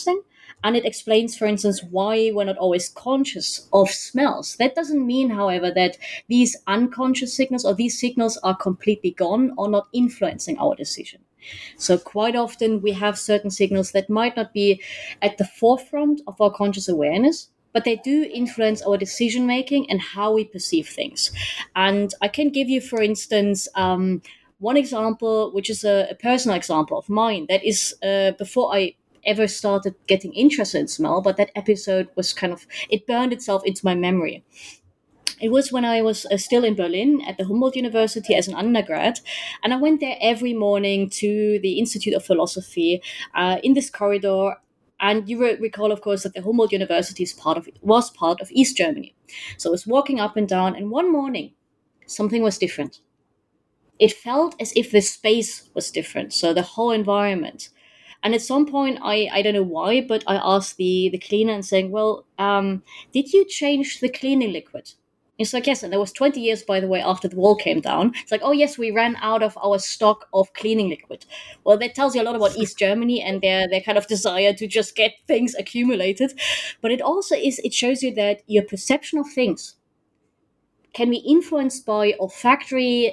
And it explains, for instance, why we're not always conscious of smells. That doesn't mean, however, that these unconscious signals or these signals are completely gone or not influencing our decision. So quite often we have certain signals that might not be at the forefront of our conscious awareness, but they do influence our decision making and how we perceive things. And I can give you, for instance, one example, which is a personal example of mine. That is before I ever started getting interested in smell, but that episode was it burned itself into my memory. It was when I was still in Berlin at the Humboldt University as an undergrad, and I went there every morning to the Institute of Philosophy in this corridor. And you recall, of course, that the Humboldt University was part of East Germany. So I was walking up and down, and one morning, something was different. It felt as if the space was different, so the whole environment. And at some point, I don't know why, but I asked the cleaner and saying, well, did you change the cleaning liquid? It's like, yes. And that was 20 years, by the way, after the wall came down. It's like, oh, yes, we ran out of our stock of cleaning liquid. Well, that tells you a lot about East Germany and their kind of desire to just get things accumulated. But it also it shows you that your perception of things can be influenced by olfactory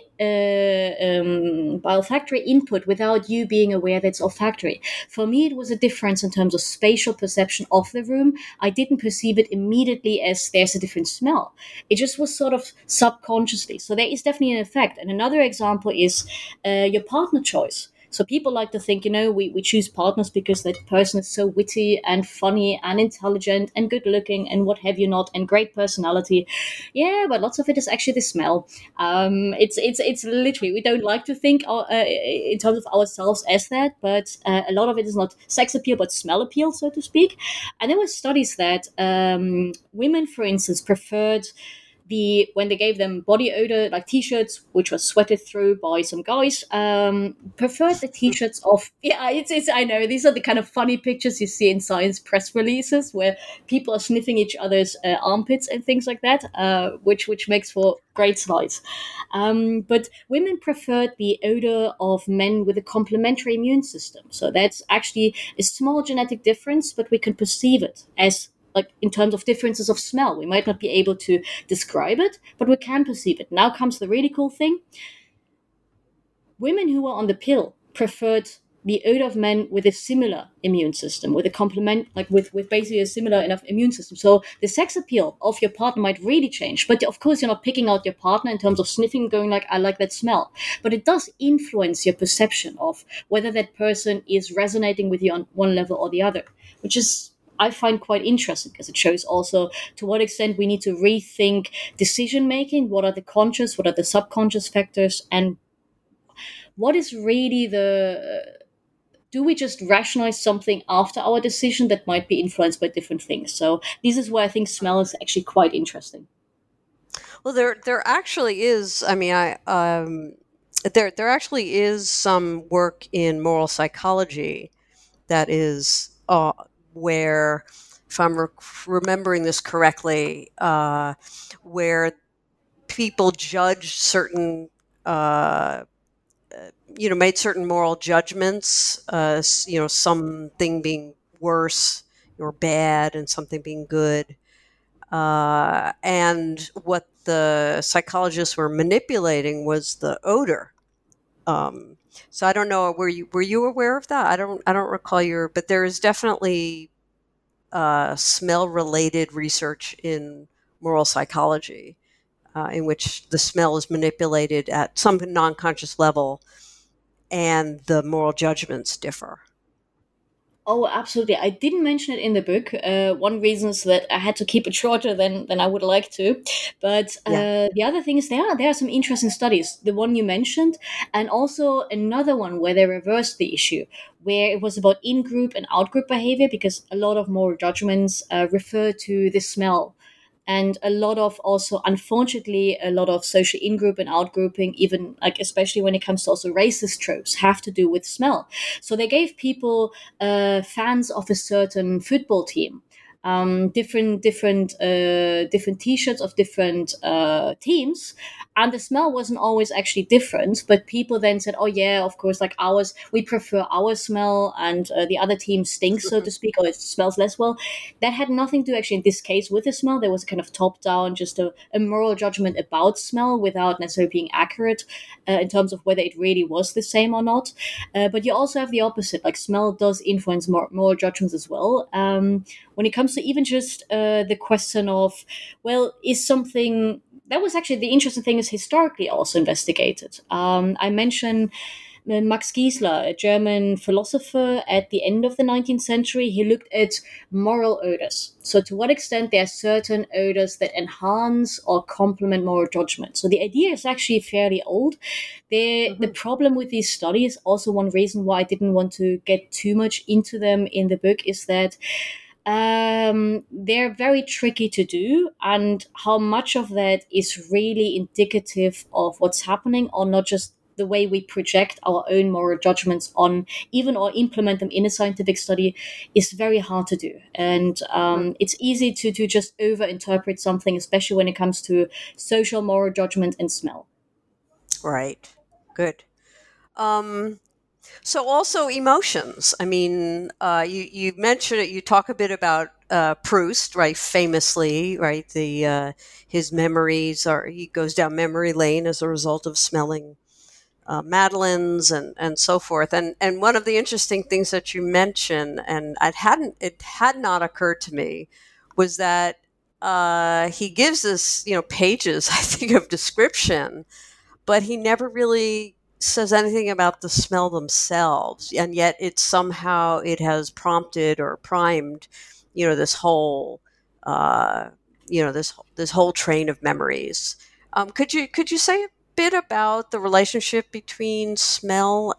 input without you being aware that it's olfactory. For me, it was a difference in terms of spatial perception of the room. I didn't perceive it immediately as there's a different smell. It just was sort of subconsciously. So there is definitely an effect. And another example is your partner choice. So people like to think, we choose partners because that person is so witty and funny and intelligent and good looking and what have you not, and great personality. Yeah, but lots of it is actually the smell. It's literally, we don't like to think in terms of ourselves as that, but a lot of it is not sex appeal, but smell appeal, so to speak. And there were studies that women, for instance, preferred when they gave them body odor, like t-shirts, which was sweated through by some guys, preferred the t-shirts of, I know, these are the kind of funny pictures you see in science press releases where people are sniffing each other's armpits and things like that, which makes for great slides. But women preferred the odor of men with a complementary immune system. So that's actually a small genetic difference, but we can perceive it as, like, in terms of differences of smell. We might not be able to describe it, but we can perceive it. Now comes the really cool thing. Women who were on the pill preferred the odor of men with a similar immune system, with a complement, like with basically a similar enough immune system. So the sex appeal of your partner might really change. But of course, you're not picking out your partner in terms of sniffing, going like, I like that smell. But it does influence your perception of whether that person is resonating with you on one level or the other, which is, I find, quite interesting, because it shows also to what extent we need to rethink decision making. What are the conscious, what are the subconscious factors, and what is really do we just rationalize something after our decision that might be influenced by different things? So this is where I think smell is actually quite interesting. Well, there actually is. I mean, there actually is some work in moral psychology that is where, if I'm remembering this correctly, where people judge certain, made certain moral judgments, something being worse or bad and something being good. And what the psychologists were manipulating was the odor. So I don't know, were you aware of that? I don't recall but there is definitely smell related research in moral psychology, in which the smell is manipulated at some non-conscious level and the moral judgments differ. Oh, absolutely. I didn't mention it in the book. One reason is that I had to keep it shorter than I would like to. But the other thing is there are some interesting studies. The one you mentioned, and also another one where they reversed the issue, where it was about in-group and out-group behavior, because a lot of moral judgments refer to the smell. And a lot of, also, unfortunately, a lot of social in-group and out-grouping, even like especially when it comes to also racist tropes, have to do with smell. So they gave people fans of a certain football team different T-shirts of different teams, And the smell wasn't always actually different, but people then said, oh yeah, of course, like ours, we prefer our smell, and the other team stinks, so to speak, or it smells less well. That had nothing to do actually in this case with the smell. There was a kind of top down, just a moral judgment about smell without necessarily being accurate in terms of whether it really was the same or not. But you also have the opposite, like smell does influence moral judgments as well. When it comes to even just the question of, well, is something, that was actually the interesting thing, is historically also investigated. I mentioned Max Giesler, a German philosopher at the end of the 19th century. He looked at moral odors. So to what extent there are certain odors that enhance or complement moral judgment. So the idea is actually fairly old. The problem with these studies, also one reason why I didn't want to get too much into them in the book, is that they're very tricky to do, and how much of that is really indicative of what's happening, or not just the way we project our own moral judgments on, even or implement them in a scientific study, is very hard to do. And it's easy to just over-interpret something, especially when it comes to social moral judgment and smell. Right. Good. So also emotions. I mean, you mentioned it. You talk a bit about Proust, right? Famously, right? The his memories are, he goes down memory lane as a result of smelling madeleines and so forth. And one of the interesting things that you mentioned, and it had not occurred to me, was that he gives us, pages, I think, of description, but he never really says anything about the smell themselves, and yet it has prompted or primed, this whole, this whole train of memories. Could you say a bit about the relationship between smell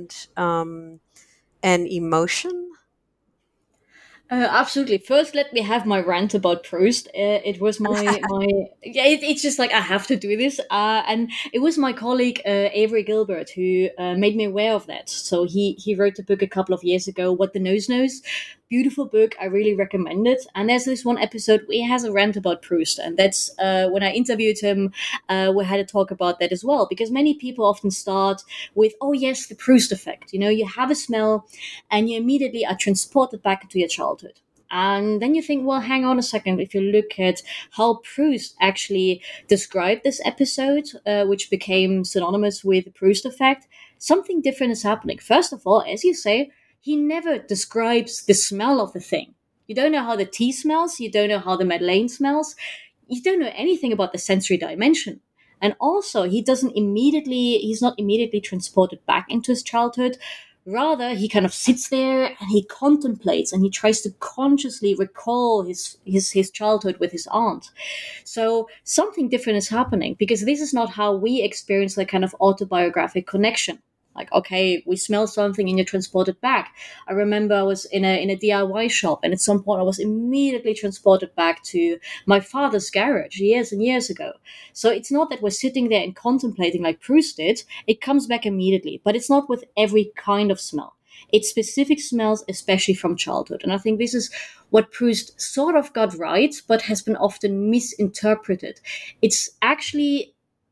and emotion? Absolutely. First, let me have my rant about Proust. It was my yeah. It's just like I have to do this. And it was my colleague Avery Gilbert who made me aware of that. So he wrote a book a couple of years ago, What the Nose Knows. Beautiful book. I really recommend it. And there's this one episode where he has a rant about Proust, and that's when I interviewed him. We had a talk about that as well, because many people often start with, oh yes, the Proust effect. You have a smell, and you immediately are transported back into your childhood. And then you think, well, hang on a second. If you look at how Proust actually described this episode, which became synonymous with the Proust effect, something different is happening. First of all, as you say, he never describes the smell of the thing. You don't know how the tea smells. You don't know how the Madeleine smells. You don't know anything about the sensory dimension. And also, he's not immediately transported back into his childhood. Rather, he kind of sits there and he contemplates, and he tries to consciously recall his childhood with his aunt. So something different is happening, because this is not how we experience the kind of autobiographic connection. Like, okay, we smell something and you're transported back. I remember I was in a DIY shop, and at some point I was immediately transported back to my father's garage years and years ago. So it's not that we're sitting there and contemplating like Proust did. It comes back immediately, but it's not with every kind of smell. It's specific smells, especially from childhood. And I think this is what Proust sort of got right, but has been often misinterpreted. It's actually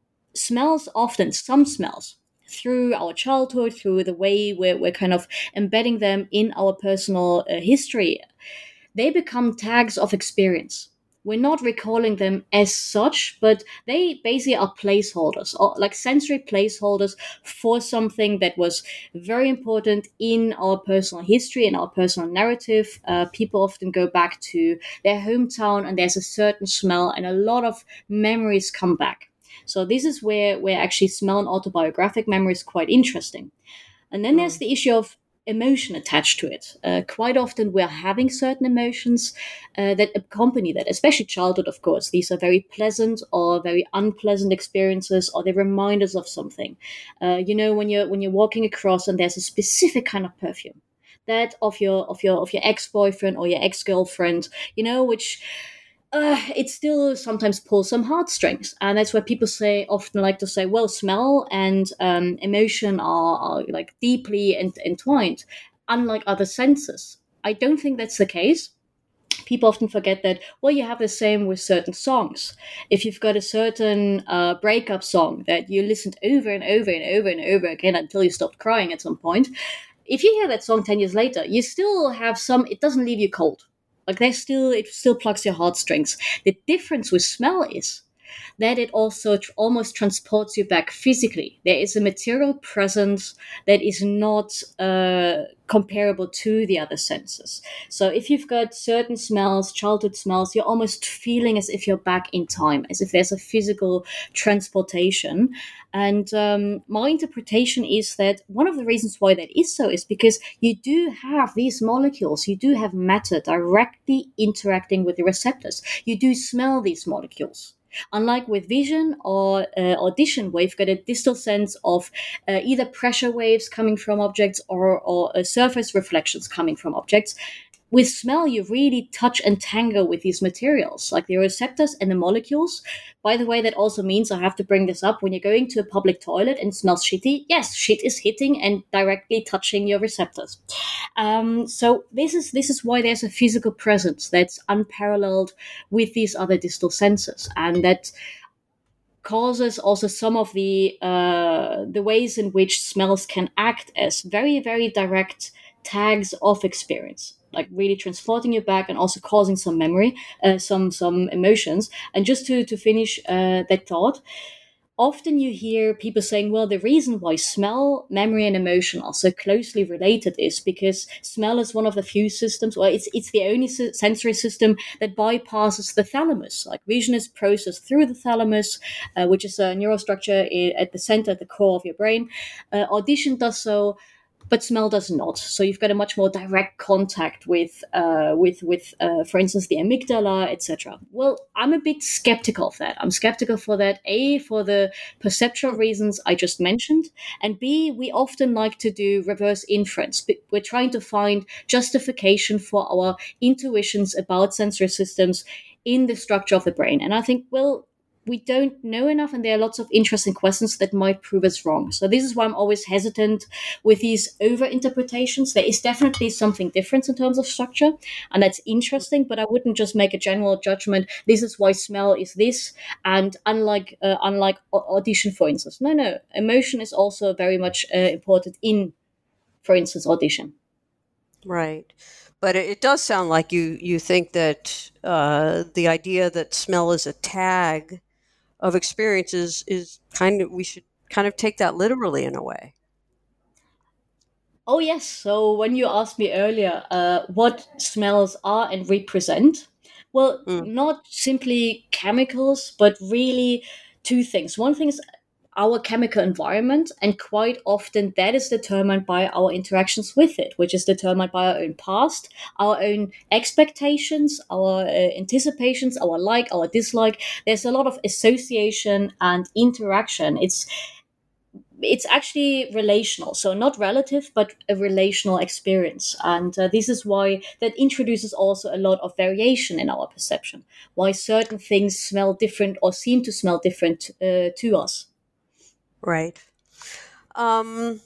some smells, through our childhood, through the way we're kind of embedding them in our personal history, they become tags of experience. We're not recalling them as such, but they basically are placeholders, or like sensory placeholders for something that was very important in our personal history and our personal narrative. People often go back to their hometown, and there's a certain smell, and a lot of memories come back. So this is where actually smell and autobiographic memory is quite interesting. And then there's the issue of emotion attached to it. Quite often we're having certain emotions that accompany that, especially childhood, of course. These are very pleasant or very unpleasant experiences, or they remind us of something. When you're walking across and there's a specific kind of perfume, that of your ex-boyfriend or your ex-girlfriend, which it still sometimes pulls some heartstrings. And that's why people often like to say, well, smell and emotion are like deeply entwined, unlike other senses. I don't think that's the case. People often forget that, well, you have the same with certain songs. If you've got a certain breakup song that you listened over and over and over and over again until you stopped crying at some point, if you hear that song 10 years later, you still have some, it doesn't leave you cold. Like it still plucks your heartstrings. The difference with smell is that it also almost transports you back physically. There is a material presence that is not comparable to the other senses. So if you've got certain smells, childhood smells, you're almost feeling as if you're back in time, as if there's a physical transportation. And my interpretation is that one of the reasons why that is so is because you do have these molecules, you do have matter directly interacting with the receptors. You do smell these molecules. Unlike with vision or audition, where you've got a distal sense of either pressure waves coming from objects or surface reflections coming from objects, with smell, you really touch and tangle with these materials, like the receptors and the molecules. By the way, that also means, I have to bring this up, when you're going to a public toilet and it smells shitty, yes, shit is hitting and directly touching your receptors. So this is why there's a physical presence that's unparalleled with these other distal senses, and that causes also some of the ways in which smells can act as very, very direct tags of experience, like really transporting you back and also causing some memory, some emotions. And just to finish that thought, often you hear people saying, well, the reason why smell, memory, and emotion are so closely related is because smell is one of the few systems, or it's the only sensory system that bypasses the thalamus. Like vision is processed through the thalamus, which is a neural structure at the center, at the core of your brain. Audition does so, but smell does not. So you've got a much more direct contact with for instance, the amygdala, etc. Well, I'm a bit skeptical of that. I'm skeptical for that, A, for the perceptual reasons I just mentioned, and B, we often like to do reverse inference. We're trying to find justification for our intuitions about sensory systems in the structure of the brain. And I think, well, we don't know enough, and there are lots of interesting questions that might prove us wrong. So this is why I'm always hesitant with these over-interpretations. There is definitely something different in terms of structure, and that's interesting, but I wouldn't just make a general judgment, this is why smell is this, and unlike audition, for instance. No, emotion is also very much important in, for instance, audition. Right. But it does sound like you think that the idea that smell is a tag of experiences is kind of, we should kind of take that literally in a way. Oh, yes. So when you asked me earlier what smells are and represent, well, not simply chemicals, but really two things. One thing is our chemical environment, and quite often that is determined by our interactions with it, which is determined by our own past, our own expectations, our anticipations, our like, our dislike. There's a lot of association and interaction. It's actually relational, so not relative, but a relational experience. And this is why that introduces also a lot of variation in our perception, why certain things smell different or seem to smell different to us. Right. Well,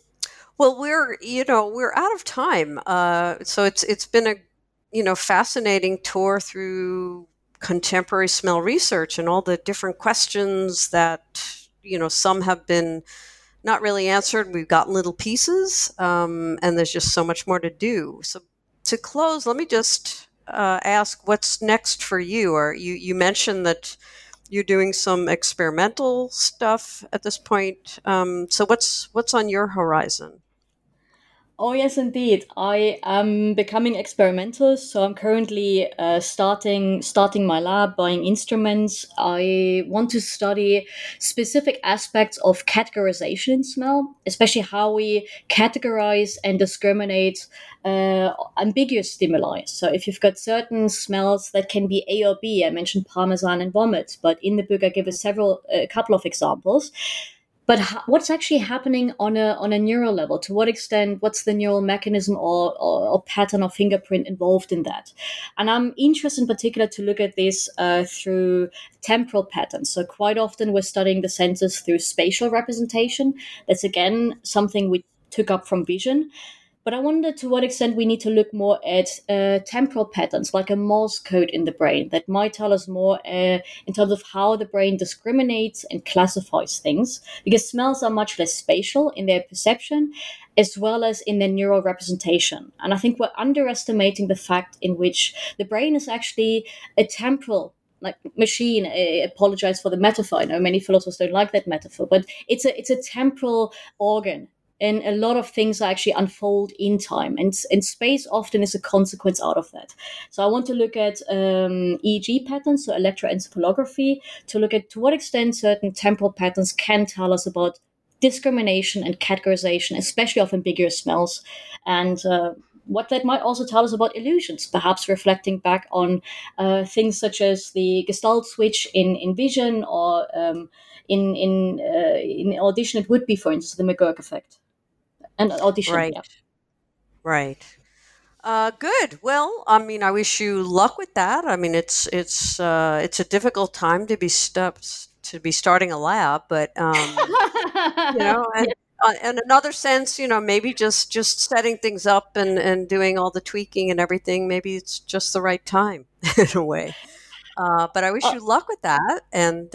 we're out of time. So it's been a fascinating tour through contemporary smell research and all the different questions that some have been not really answered. We've gotten little pieces, and there's just so much more to do. So to close, let me just ask, what's next for you? Or you mentioned that you're doing some experimental stuff at this point. So what's on your horizon? Oh, yes, indeed. I am becoming experimental, so I'm currently starting my lab, buying instruments. I want to study specific aspects of categorization in smell, especially how we categorize and discriminate ambiguous stimuli. So if you've got certain smells that can be A or B, I mentioned parmesan and vomit, but in the book I give a couple of examples. But what's actually happening on a neural level? To what extent? What's the neural mechanism or pattern or fingerprint involved in that? And I'm interested in particular to look at this through temporal patterns. So quite often we're studying the senses through spatial representation. That's again something we took up from vision. But I wonder to what extent we need to look more at temporal patterns, like a Morse code in the brain, that might tell us more in terms of how the brain discriminates and classifies things, because smells are much less spatial in their perception as well as in their neural representation. And I think we're underestimating the fact in which the brain is actually a temporal machine. I apologize for the metaphor. I know many philosophers don't like that metaphor, but it's a temporal organ. And a lot of things actually unfold in time, and space often is a consequence out of that. So I want to look at EEG patterns, so electroencephalography, to look at to what extent certain temporal patterns can tell us about discrimination and categorization, especially of ambiguous smells, and what that might also tell us about illusions, perhaps reflecting back on things such as the Gestalt switch in vision, or in audition it would be, for instance, the McGurk effect. And audition, Right. yeah. Right. Good. Well, I mean, I wish you luck with that. I mean, it's a difficult time to be starting a lab, but and in another sense, maybe just setting things up and doing all the tweaking and everything. Maybe it's just the right time in a way. But I wish you luck with that, and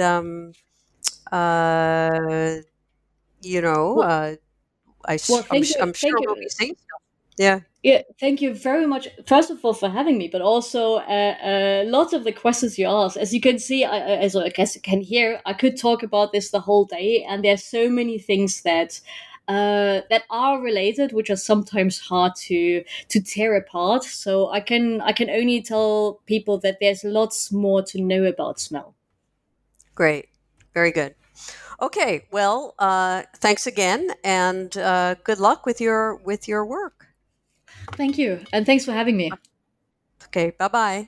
Well, I'm thank you, sure we'll be seeing stuff. Yeah. Yeah, thank you very much. First of all, for having me, but also lots of the questions you asked. As you can see, as I guess you can hear, I could talk about this the whole day, and there's so many things that are related, which are sometimes hard to tear apart. So I can only tell people that there's lots more to know about smell. Great. Very good. Okay. Well, thanks again, and good luck with your work. Thank you, and thanks for having me. Okay. Bye-bye.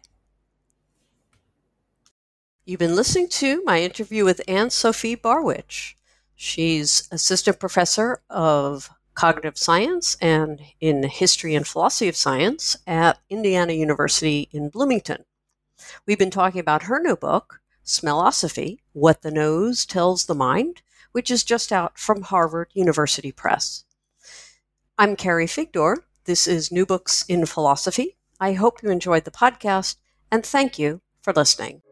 You've been listening to my interview with Anne-Sophie Barwich. She's assistant professor of cognitive science and in history and philosophy of science at Indiana University in Bloomington. We've been talking about her new book, Smellosophy: What the Nose Tells the Mind, which is just out from Harvard University Press. I'm Carrie Figdor. This is New Books in Philosophy. I hope you enjoyed the podcast, and thank you for listening.